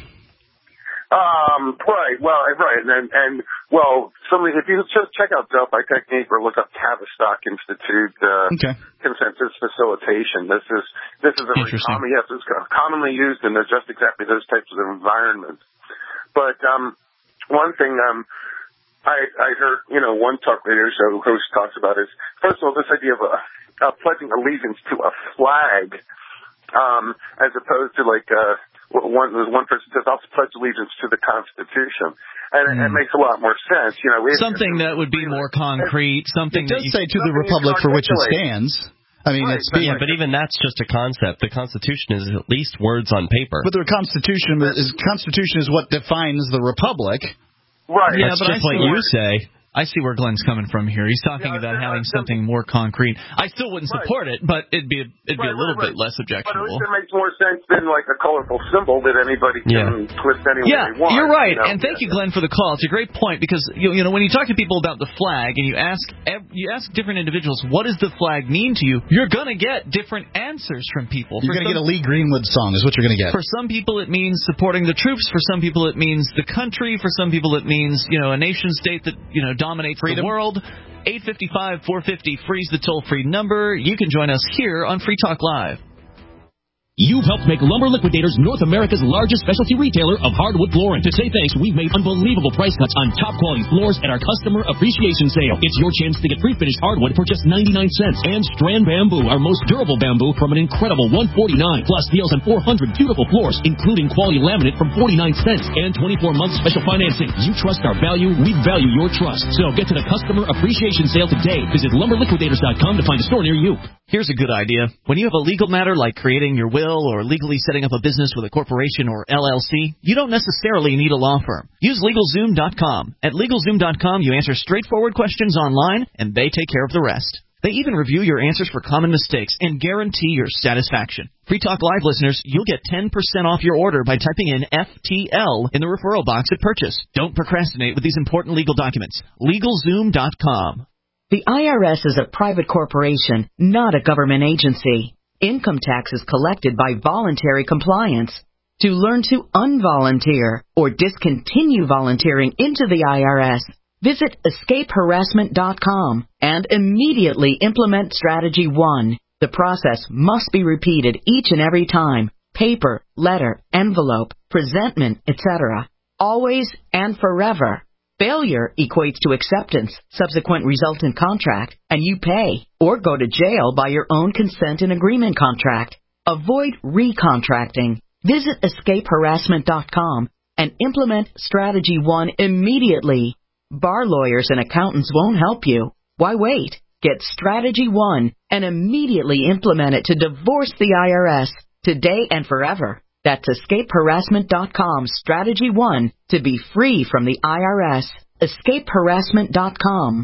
Speaker 17: Um, right, well, right, and, and, well, somebody, if you just check out Delphi Technique or look up Tavistock Institute, uh,
Speaker 4: okay.
Speaker 17: consensus facilitation, this is, this is a very common, yes, it's commonly used in just exactly those types of environments. But, um, one thing, um, I, I heard, you know, one talk radio show host talks about is, first of all, this idea of a, uh, pledging allegiance to a flag, um, as opposed to like, uh, One, one person says, I'll pledge allegiance to the Constitution. And mm. it, it makes a lot more sense. You know,
Speaker 2: something that would be more concrete, something
Speaker 4: it does
Speaker 2: that you,
Speaker 4: say to the republic for which it stands. I mean,
Speaker 17: right,
Speaker 4: it's
Speaker 3: yeah, but even that's just a concept. The Constitution is at least words on paper.
Speaker 4: But the Constitution is Constitution is what defines the republic.
Speaker 17: Right.
Speaker 2: Yeah,
Speaker 3: that's
Speaker 2: but
Speaker 3: just
Speaker 2: I
Speaker 3: what you say.
Speaker 2: I see where Glenn's coming from here. He's talking
Speaker 17: yeah,
Speaker 2: about
Speaker 17: yeah,
Speaker 2: having
Speaker 17: yeah,
Speaker 2: something more concrete. I still wouldn't
Speaker 17: right.
Speaker 2: support it, but it'd be a, it'd
Speaker 17: right,
Speaker 2: be a little
Speaker 17: right,
Speaker 2: bit less objectionable.
Speaker 17: But at least it makes more sense than like a colorful symbol that anybody can
Speaker 2: yeah.
Speaker 17: twist any way
Speaker 2: yeah,
Speaker 17: they want.
Speaker 2: You're right,
Speaker 17: You know?
Speaker 2: and thank you, Glenn, for the call. It's a great point because you, you know when you talk to people about the flag and you ask you ask different individuals what does the flag mean to you, you're going to get different answers from people.
Speaker 4: You're
Speaker 2: going
Speaker 4: to get a Lee Greenwood song, is what you're going to get.
Speaker 2: For some people, it means supporting the troops. For some people, it means the country. For some people, it means you know a nation state that you know dominates Freedom. the world. eight five five, four five zero, free is the toll-free number. You can join us here on Free Talk Live.
Speaker 18: You've helped make Lumber Liquidators North America's largest specialty retailer of hardwood flooring. To say thanks, we've made unbelievable price cuts on top-quality floors at our customer appreciation sale. It's your chance to get pre-finished hardwood for just ninety-nine cents. And Strand Bamboo, our most durable bamboo, from an incredible one forty-nine. Plus deals on four hundred beautiful floors, including quality laminate from forty-nine cents. And twenty-four months special financing. You trust our value, we value your trust. So get to the customer appreciation sale today. Visit lumber liquidators dot com to find a store near you.
Speaker 2: Here's a good idea. When you have a legal matter like creating your will or legally setting up a business with a corporation or L L C, you don't necessarily need a law firm. Use LegalZoom dot com. At LegalZoom dot com, you answer straightforward questions online, and they take care of the rest. They even review your answers for common mistakes and guarantee your satisfaction. Free Talk Live listeners, you'll get ten percent off your order by typing in F T L in the referral box at purchase. Don't procrastinate with these important legal documents. LegalZoom dot com.
Speaker 19: The I R S is a private corporation, not a government agency. Income tax is collected by voluntary compliance. To learn to unvolunteer or discontinue volunteering into the I R S, visit escape harassment dot com and immediately implement Strategy one. The process must be repeated each and every time. Paper, letter, envelope, presentment, et cetera. Always and forever. Failure equates to acceptance, subsequent resultant contract, and you pay or go to jail by your own consent and agreement contract. Avoid recontracting. Visit escape harassment dot com and implement Strategy One immediately. Bar lawyers and accountants won't help you. Why wait? Get Strategy One and immediately implement it to divorce the I R S today and forever. That's escape harassment dot com Strategy One to be free from the I R S. escape harassment dot com.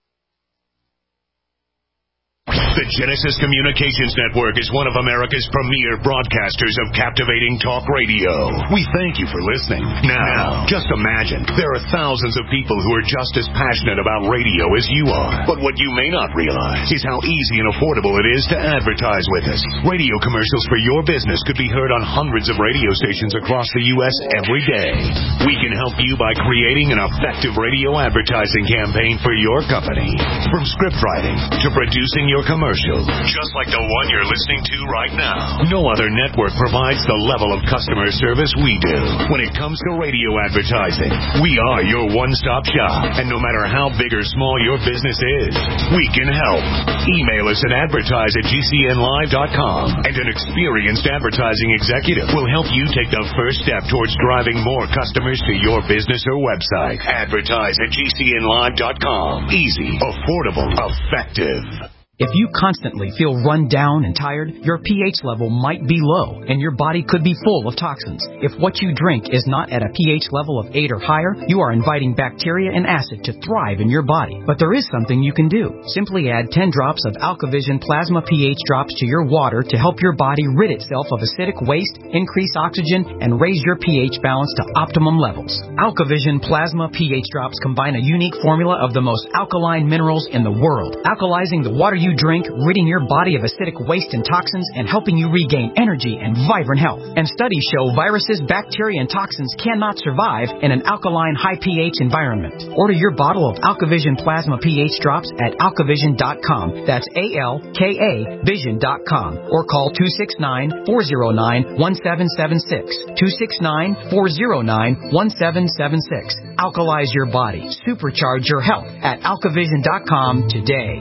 Speaker 1: The Genesis Communications Network is one of America's premier broadcasters of captivating talk radio. We thank you for listening. Now, just imagine, there are thousands of people who are just as passionate about radio as you are. But what you may not realize is how easy and affordable it is to advertise with us. Radio commercials for your business could be heard on hundreds of radio stations across the U S every day. We can help you by creating an effective radio advertising campaign for your company. From script writing to producing your commercial, just like the one you're listening to right now. No other network provides the level of customer service we do. When it comes to radio advertising, we are your one-stop shop. And no matter how big or small your business is, we can help. Email us at advertise at G C N live dot com, and an experienced advertising executive will help you take the first step towards driving more customers to your business or website. Advertise at G C N live dot com. Easy, affordable, effective.
Speaker 20: If you constantly feel run down and tired, your pH level might be low, and your body could be full of toxins. If what you drink is not at a pH level of eight or higher, you are inviting bacteria and acid to thrive in your body. But there is something you can do. Simply add ten drops of AlkaVision Plasma pH drops to your water to help your body rid itself of acidic waste, increase oxygen, and raise your pH balance to optimum levels. AlkaVision Plasma pH drops combine a unique formula of the most alkaline minerals in the world, alkalizing the water you you drink, ridding your body of acidic waste and toxins, and helping you regain energy and vibrant health. And studies show viruses, bacteria, and toxins cannot survive in an alkaline, high pH environment. Order your bottle of AlkaVision Plasma pH drops at alkavision dot com. That's A L K A vision dot com. Or call two six nine, four zero nine, one seven seven six. two six nine, four zero nine, one seven seven six. Alkalize your body. Supercharge your health at alkavision dot com today.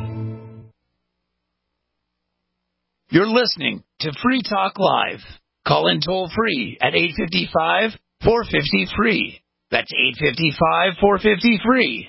Speaker 11: You're listening to Free Talk Live. Call in toll free at eight five five, four five zero, free. That's eight five five, four five zero, free.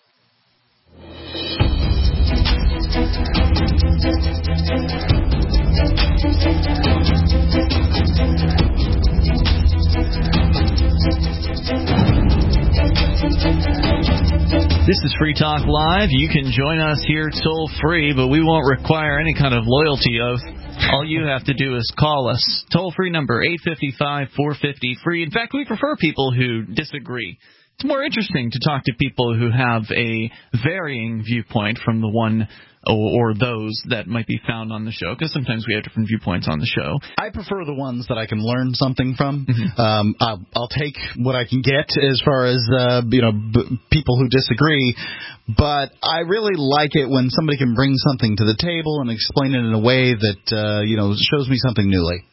Speaker 2: This is Free Talk Live. You can join us here toll-free, but we won't require any kind of loyalty oath. All you have to do is call us. Toll-free number, eight five five, four five zero, free. In fact, we prefer people who disagree. It's more interesting to talk to people who have a varying viewpoint from the one or, or those that might be found on the show, because sometimes we have different viewpoints on the show.
Speaker 4: I prefer the ones that I can learn something from. Mm-hmm. Um, I'll, I'll take what I can get as far as uh, you know b- people who disagree, but I really like it when somebody can bring something to the table and explain it in a way that uh, you know shows me something newly.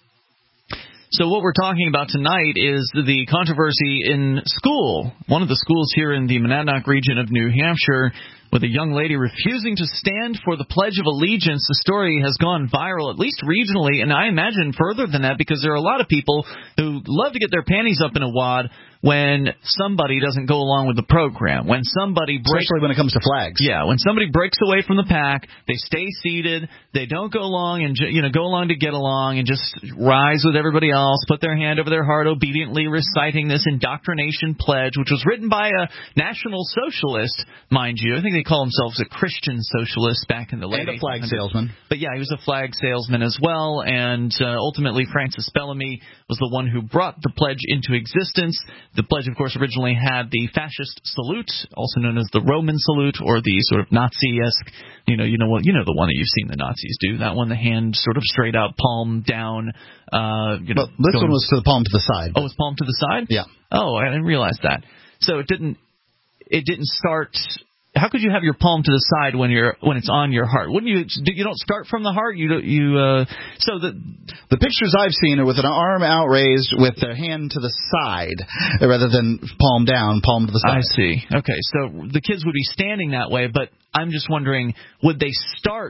Speaker 2: So what we're talking about tonight is the controversy in school. One of the schools here in the Monadnock region of New Hampshire, with a young lady refusing to stand for the Pledge of Allegiance. The story has gone viral, at least regionally, and I imagine further than that, because there are a lot of people who love to get their panties up in a wad when somebody doesn't go along with the program. When somebody breaks,
Speaker 4: especially when it comes to flags.
Speaker 2: Yeah, when somebody breaks away from the pack, they stay seated, they don't go along and you know go along to get along and just rise with everybody else, put their hand over their heart, obediently reciting this indoctrination pledge, which was written by a National Socialist, mind you. I think they call themselves a Christian socialist back in the late
Speaker 4: and a flag salesman.
Speaker 2: But yeah, he was a flag salesman as well, and uh, ultimately Francis Bellamy was the one who brought the pledge into existence. The pledge, of course, originally had the fascist salute, also known as the Roman salute, or the sort of Nazi-esque, you know, you know what, you know the one that you've seen the Nazis do. That one, the hand sort of straight out, palm down. Uh, you know,
Speaker 4: well, this
Speaker 2: going,
Speaker 4: one was to the palm to the side.
Speaker 2: Oh, it was palm to the side?
Speaker 4: Yeah.
Speaker 2: Oh, I didn't realize that. So it didn't. It didn't start. How could you have your palm to the side when you're when it's on your heart? Wouldn't you? You don't start from the heart. You you. Uh, so the
Speaker 4: the pictures I've seen are with an arm outraised with their hand to the side rather than palm down, palm to the side.
Speaker 2: I see. Okay, so the kids would be standing that way, but I'm just wondering, would they start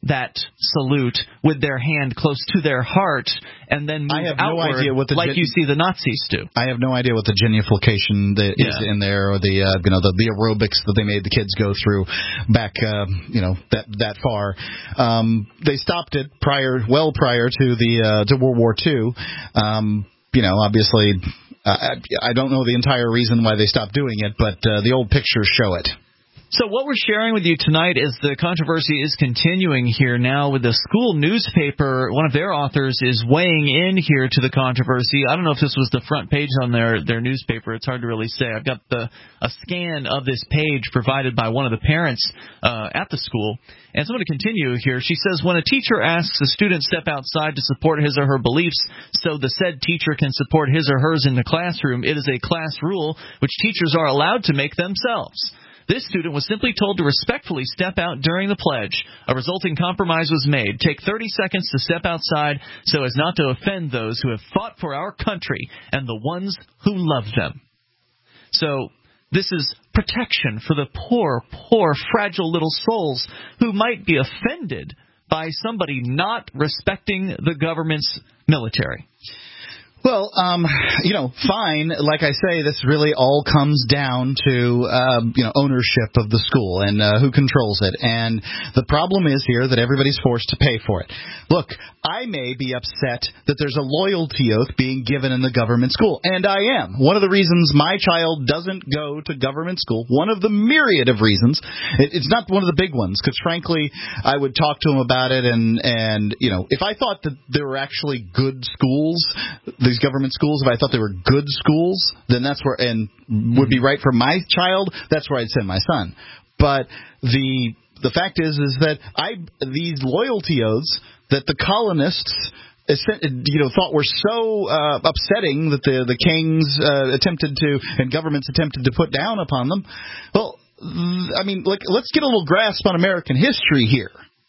Speaker 2: that salute with their hand close to their heart and then move
Speaker 4: I have
Speaker 2: outward
Speaker 4: no idea what the
Speaker 2: like
Speaker 4: gen-
Speaker 2: you see the Nazis do.
Speaker 4: I have no idea what the genuflection that
Speaker 2: Yeah.
Speaker 4: is in there, or the uh, you know the, the aerobics that they made the kids go through back uh, you know that that far. Um, they stopped it prior, well prior to the uh, to World War Two. Um, you know, obviously, uh, I, I don't know the entire reason why they stopped doing it, but uh, the old pictures show it.
Speaker 2: So what we're sharing with you tonight is the controversy is continuing here now with the school newspaper. One of their authors is weighing in here to the controversy. I don't know if this was the front page on their, their newspaper. It's hard to really say. I've got the a scan of this page provided by one of the parents uh, at the school. And so I'm going to continue here. She says, when a teacher asks a student step outside to support his or her beliefs so the said teacher can support his or hers in the classroom, it is a class rule which teachers are allowed to make themselves. This student was simply told to respectfully step out during the pledge. A resulting compromise was made. Take thirty seconds to step outside so as not to offend those who have fought for our country and the ones who love them. So this is protection for the poor, poor, fragile little souls who might be offended by somebody not respecting the government's military.
Speaker 4: Well, um, you know, fine. Like I say, this really all comes down to, uh, you know, ownership of the school and uh, who controls it. And the problem is here that everybody's forced to pay for it. Look, I may be upset that there's a loyalty oath being given in the government school, and I am. One of the reasons my child doesn't go to government school, one of the myriad of reasons, it, it's not one of the big ones, because frankly, I would talk to him about it, and, and, you know, if I thought that there were actually good schools, these government schools, if I thought they were good schools, then that's where, and would be right for my child, that's where I'd send my son. But the the fact is, is that I these loyalty oaths that the colonists, you know, thought were so uh, upsetting that the the kings uh, attempted to and governments attempted to put down upon them. Well, I mean, like, let's get a little grasp on American history here.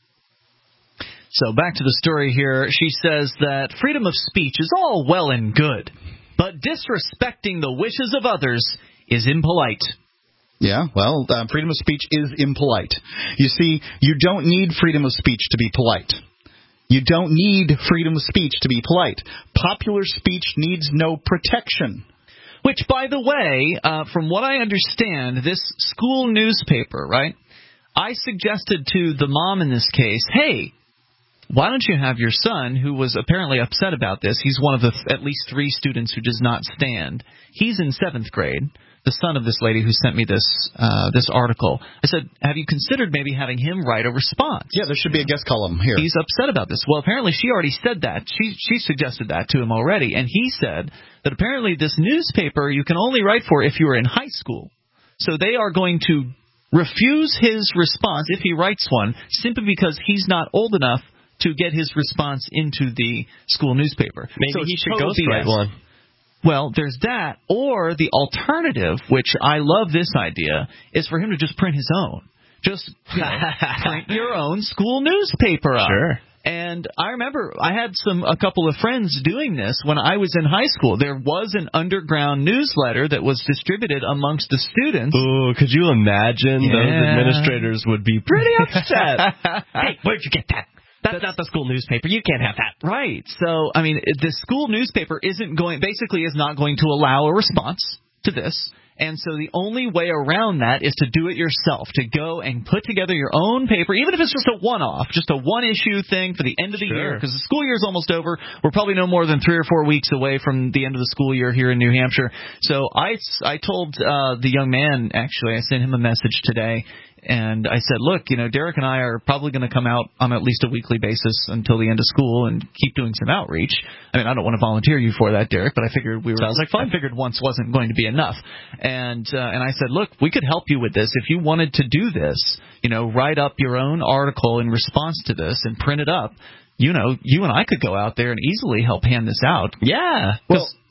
Speaker 2: So back to the story here. She says that freedom of speech is all well and good, but disrespecting the wishes of others is impolite.
Speaker 4: Yeah, well, uh, freedom of speech is impolite. You see, you don't need freedom of speech to be polite. You don't need freedom of speech to be polite. Popular speech needs no protection.
Speaker 2: Which, by the way, uh, from what I understand, this school newspaper, right, I suggested to the mom in this case, hey, why don't you have your son, who was apparently upset about this, he's one of the th- at least three students who does not stand. He's in seventh grade, the son of this lady who sent me this uh, this article. I said, have you considered maybe having him write a response?
Speaker 4: Yeah, there should be a guest column here.
Speaker 2: He's upset about this. Well, apparently she already said that. She, she suggested that to him already, and he said that apparently this newspaper you can only write for if you are in high school. So they are going to refuse his response if he writes one simply because he's not old enough to get his response into the school newspaper.
Speaker 3: Maybe
Speaker 2: so
Speaker 3: he should
Speaker 2: total
Speaker 3: ghostwrite one.
Speaker 2: Well, there's that, or the alternative, which I love this idea, is for him to just print his own. Just you know, print your own school newspaper up.
Speaker 3: Sure.
Speaker 2: And I remember I had some a couple of friends doing this when I was in high school. There was an underground newsletter that was distributed amongst the students.
Speaker 3: Oh, could you imagine?
Speaker 2: Yeah.
Speaker 3: Those administrators would be pretty upset. Hey, where'd you get that? That's, That's not the school newspaper. You can't have that.
Speaker 2: Right. So, I mean, the school newspaper isn't going, basically is not going to allow a response to this. And so the only way around that is to do it yourself, to go and put together your own paper, even if it's just a one-off, just a one-issue thing for the end of the
Speaker 3: Sure.
Speaker 2: year, because the school year is almost over. We're probably no more than three or four weeks away from the end of the school year here in New Hampshire. So I, I told uh, the young man, actually, I sent him a message today, and I said, look, you know, Derek and I are probably going to come out on at least a weekly basis until the end of school and keep doing some outreach. I mean, I don't want to volunteer you for that, Derek, but I figured we were.
Speaker 3: Sounds like fun.
Speaker 2: I figured once wasn't going to be enough. And uh, and I said, look, we could help you with this. If you wanted to do this, you know, write up your own article in response to this and print it up. You know, you and I could go out there and easily help hand this out.
Speaker 3: Yeah.
Speaker 2: Well,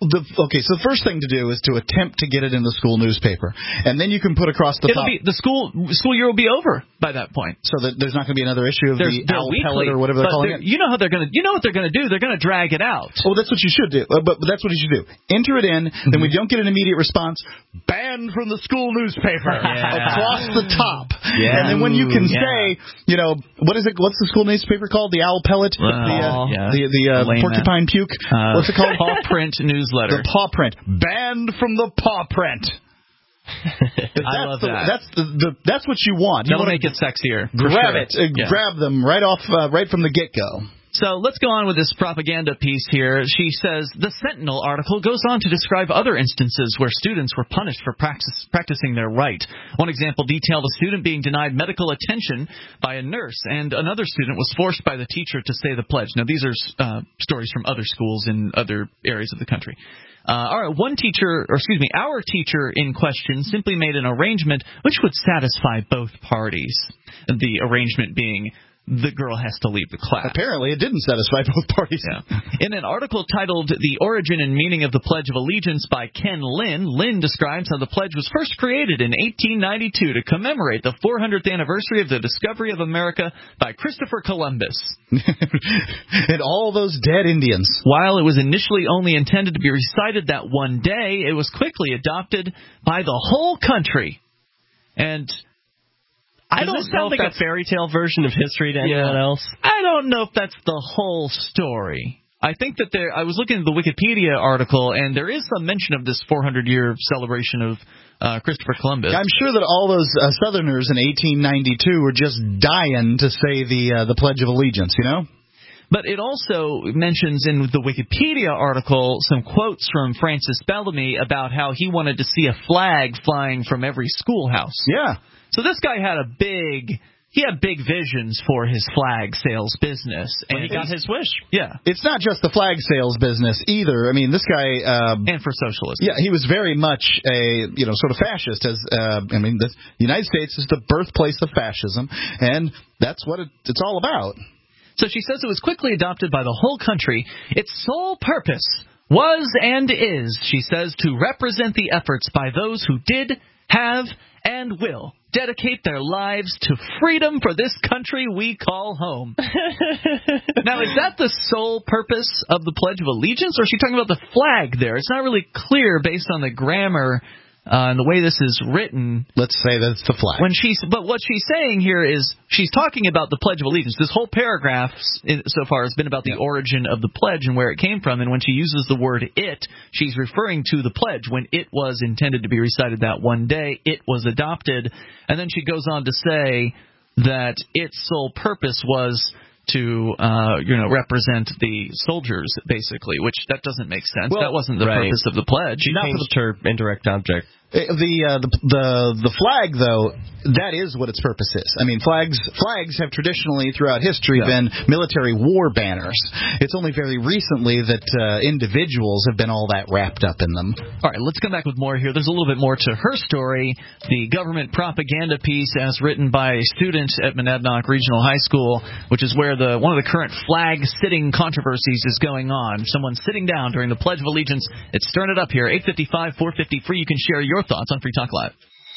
Speaker 4: the okay, so the first thing to do is to attempt to get it in the school newspaper, and then you can put across the
Speaker 2: It'll
Speaker 4: top.
Speaker 2: Be, the school school year will be over by that point,
Speaker 4: so that there's not going to be another issue of
Speaker 2: there's,
Speaker 4: the
Speaker 2: they're
Speaker 4: owl
Speaker 2: weekly,
Speaker 4: pellet or whatever they're calling
Speaker 2: they're,
Speaker 4: it.
Speaker 2: You know how they're going to. You know what they're going to do? They're going to drag it out.
Speaker 4: Oh, that's what you should do. Uh, but, but that's what you should do. Enter it in. Mm-hmm. Then we don't get an immediate response. Banned from the school newspaper
Speaker 2: yeah.
Speaker 4: across the top.
Speaker 2: Yeah.
Speaker 4: And then when you can
Speaker 2: yeah.
Speaker 4: say, you know, what is it? What's the school newspaper called? The owl pellet.
Speaker 2: Uh,
Speaker 4: the uh,
Speaker 2: yeah.
Speaker 4: the, the uh, porcupine puke.
Speaker 2: Uh,
Speaker 4: What's it called?
Speaker 2: Paw print newsletter.
Speaker 4: The paw print. Banned from the paw print.
Speaker 2: I love
Speaker 4: the,
Speaker 2: that.
Speaker 4: That's the, the that's what you want. You
Speaker 2: That'll
Speaker 4: want
Speaker 2: make it sexier.
Speaker 4: Grab
Speaker 2: sure.
Speaker 4: it. Uh,
Speaker 2: yeah.
Speaker 4: Grab them right off, uh, right from the get go.
Speaker 2: So let's go on with this propaganda piece here. She says, the Sentinel article goes on to describe other instances where students were punished for practice, practicing their right. One example detailed a student being denied medical attention by a nurse, and another student was forced by the teacher to say the pledge. Now, these are uh, stories from other schools in other areas of the country. Uh, all right, one teacher, or excuse me, our teacher in question simply made an arrangement which would satisfy both parties. The arrangement being the girl has to leave the class.
Speaker 4: Apparently, it didn't satisfy both parties.
Speaker 2: Yeah. In an article titled The Origin and Meaning of the Pledge of Allegiance by Ken Lin, Lin describes how the pledge was first created in eighteen ninety-two to commemorate the four hundredth anniversary of the discovery of America by Christopher Columbus.
Speaker 4: And all those dead Indians.
Speaker 2: While it was initially only intended to be recited that one day, it was quickly adopted by the whole country. And I
Speaker 3: Does
Speaker 2: don't
Speaker 3: this sound
Speaker 2: know
Speaker 3: like
Speaker 2: if that's
Speaker 3: a fairy tale version of history to anyone
Speaker 2: yeah.
Speaker 3: else?
Speaker 2: I don't know if that's the whole story. I think that there. I was looking at the Wikipedia article, and there is some mention of this four hundred year celebration of uh, Christopher Columbus.
Speaker 4: I'm sure that all those uh, Southerners in eighteen ninety-two were just dying to say the uh, the Pledge of Allegiance, you know?
Speaker 2: But it also mentions in the Wikipedia article some quotes from Francis Bellamy about how he wanted to see a flag flying from every schoolhouse.
Speaker 4: Yeah.
Speaker 2: So this guy had a big, he had big visions for his flag sales business.
Speaker 3: And
Speaker 2: and
Speaker 3: he got his wish.
Speaker 2: Yeah.
Speaker 4: It's not just the flag sales business either. I mean, this guy... Uh,
Speaker 2: and for socialism.
Speaker 4: Yeah, he was very much a, you know, sort of fascist. As uh, I mean, the United States is the birthplace of fascism, and that's what it, it's all about.
Speaker 2: So she says it was quickly adopted by the whole country. Its sole purpose was and is, she says, to represent the efforts by those who did, have, and will dedicate their lives to freedom for this country we call home. Now, is that the sole purpose of the Pledge of Allegiance, or is she talking about the flag there? It's not really clear based on the grammar uh, and the way this is written.
Speaker 4: Let's say that's the flag.
Speaker 2: When she's, but what she's saying here is she's talking about the Pledge of Allegiance. This whole paragraph so far has been about the yeah. origin of the pledge and where it came from. And when she uses the word it, she's referring to the pledge. When it was intended to be recited that one day, it was adopted. And then she goes on to say that its sole purpose was to, uh, you know, represent the soldiers, basically, which that doesn't make sense.
Speaker 4: Well,
Speaker 2: that wasn't the
Speaker 3: right.
Speaker 2: purpose of the pledge.
Speaker 3: She
Speaker 2: Not
Speaker 3: changed her indirect object.
Speaker 4: The uh, the the the flag, though, that is what its purpose is. I mean, flags flags have traditionally throughout history yeah. been military war banners. It's only very recently that uh, individuals have been all that wrapped up in them.
Speaker 2: All right, let's come back with more here. There's a little bit more to her story. The government propaganda piece, as written by a student at Monadnock Regional High School, which is where the one of the current flag-sitting controversies is going on. Someone's sitting down during the Pledge of Allegiance. It's Stirring It Up here, eight fifty-five, four fifty free. You can share your thoughts on Free Talk Live.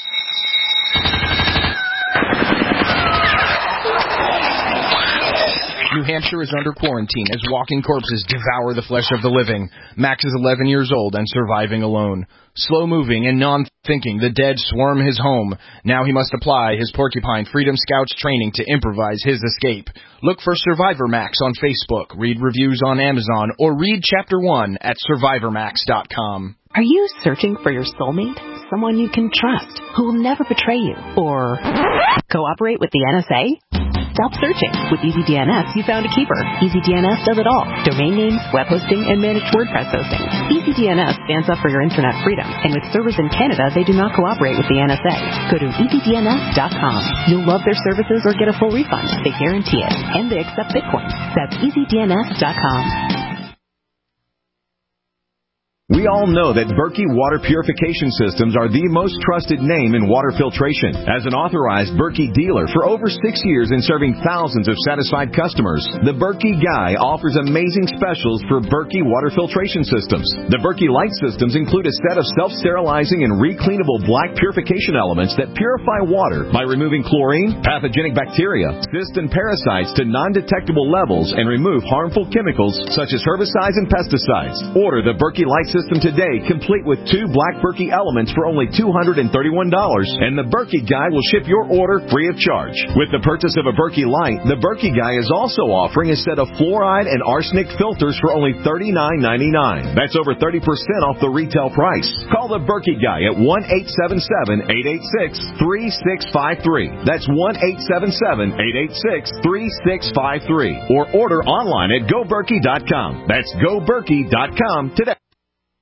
Speaker 21: New Hampshire is under quarantine as walking corpses devour the flesh of the living. Max is eleven years old and surviving alone. Slow-moving and non-thinking, the dead swarm his home. Now he must apply his Porcupine Freedom Scouts training to improvise his escape. Look for Survivor Max on Facebook, read reviews on Amazon, or read Chapter one at survivor max dot com.
Speaker 22: Are you searching for your soulmate? Someone you can trust, who will never betray you, or cooperate with the N S A? Stop searching. With EasyDNS, you found a keeper. EasyDNS does it all. Domain names, web hosting, and managed WordPress hosting. EasyDNS stands up for your internet freedom, and with servers in Canada, they do not cooperate with the N S A. Go to easy D N S dot com. You'll love their services or get a full refund. They guarantee it. And they accept Bitcoin. That's easy D N S dot com.
Speaker 5: We all know that Berkey Water Purification Systems are the most trusted name in water filtration. As an authorized Berkey dealer for over six years and serving thousands of satisfied customers, the Berkey Guy offers amazing specials for Berkey Water Filtration Systems. The Berkey Light Systems include a set of self-sterilizing and recleanable black purification elements that purify water by removing chlorine, pathogenic bacteria, cysts, and parasites to non-detectable levels and remove harmful chemicals such as herbicides and pesticides. Order the Berkey Light System today, complete with two black Berkey elements for only two hundred thirty-one dollars, and the Berkey Guy will ship your order free of charge. With the purchase of a Berkey Light, the Berkey Guy is also offering a set of fluoride and arsenic filters for only thirty-nine ninety-nine. That's over thirty percent off the retail price. Call the Berkey Guy at one eight seven seven, eight eight six, three six five three. That's one eight seven seven, eight eight six, three six five three. Or order online at go berkey dot com. That's go berkey dot com today.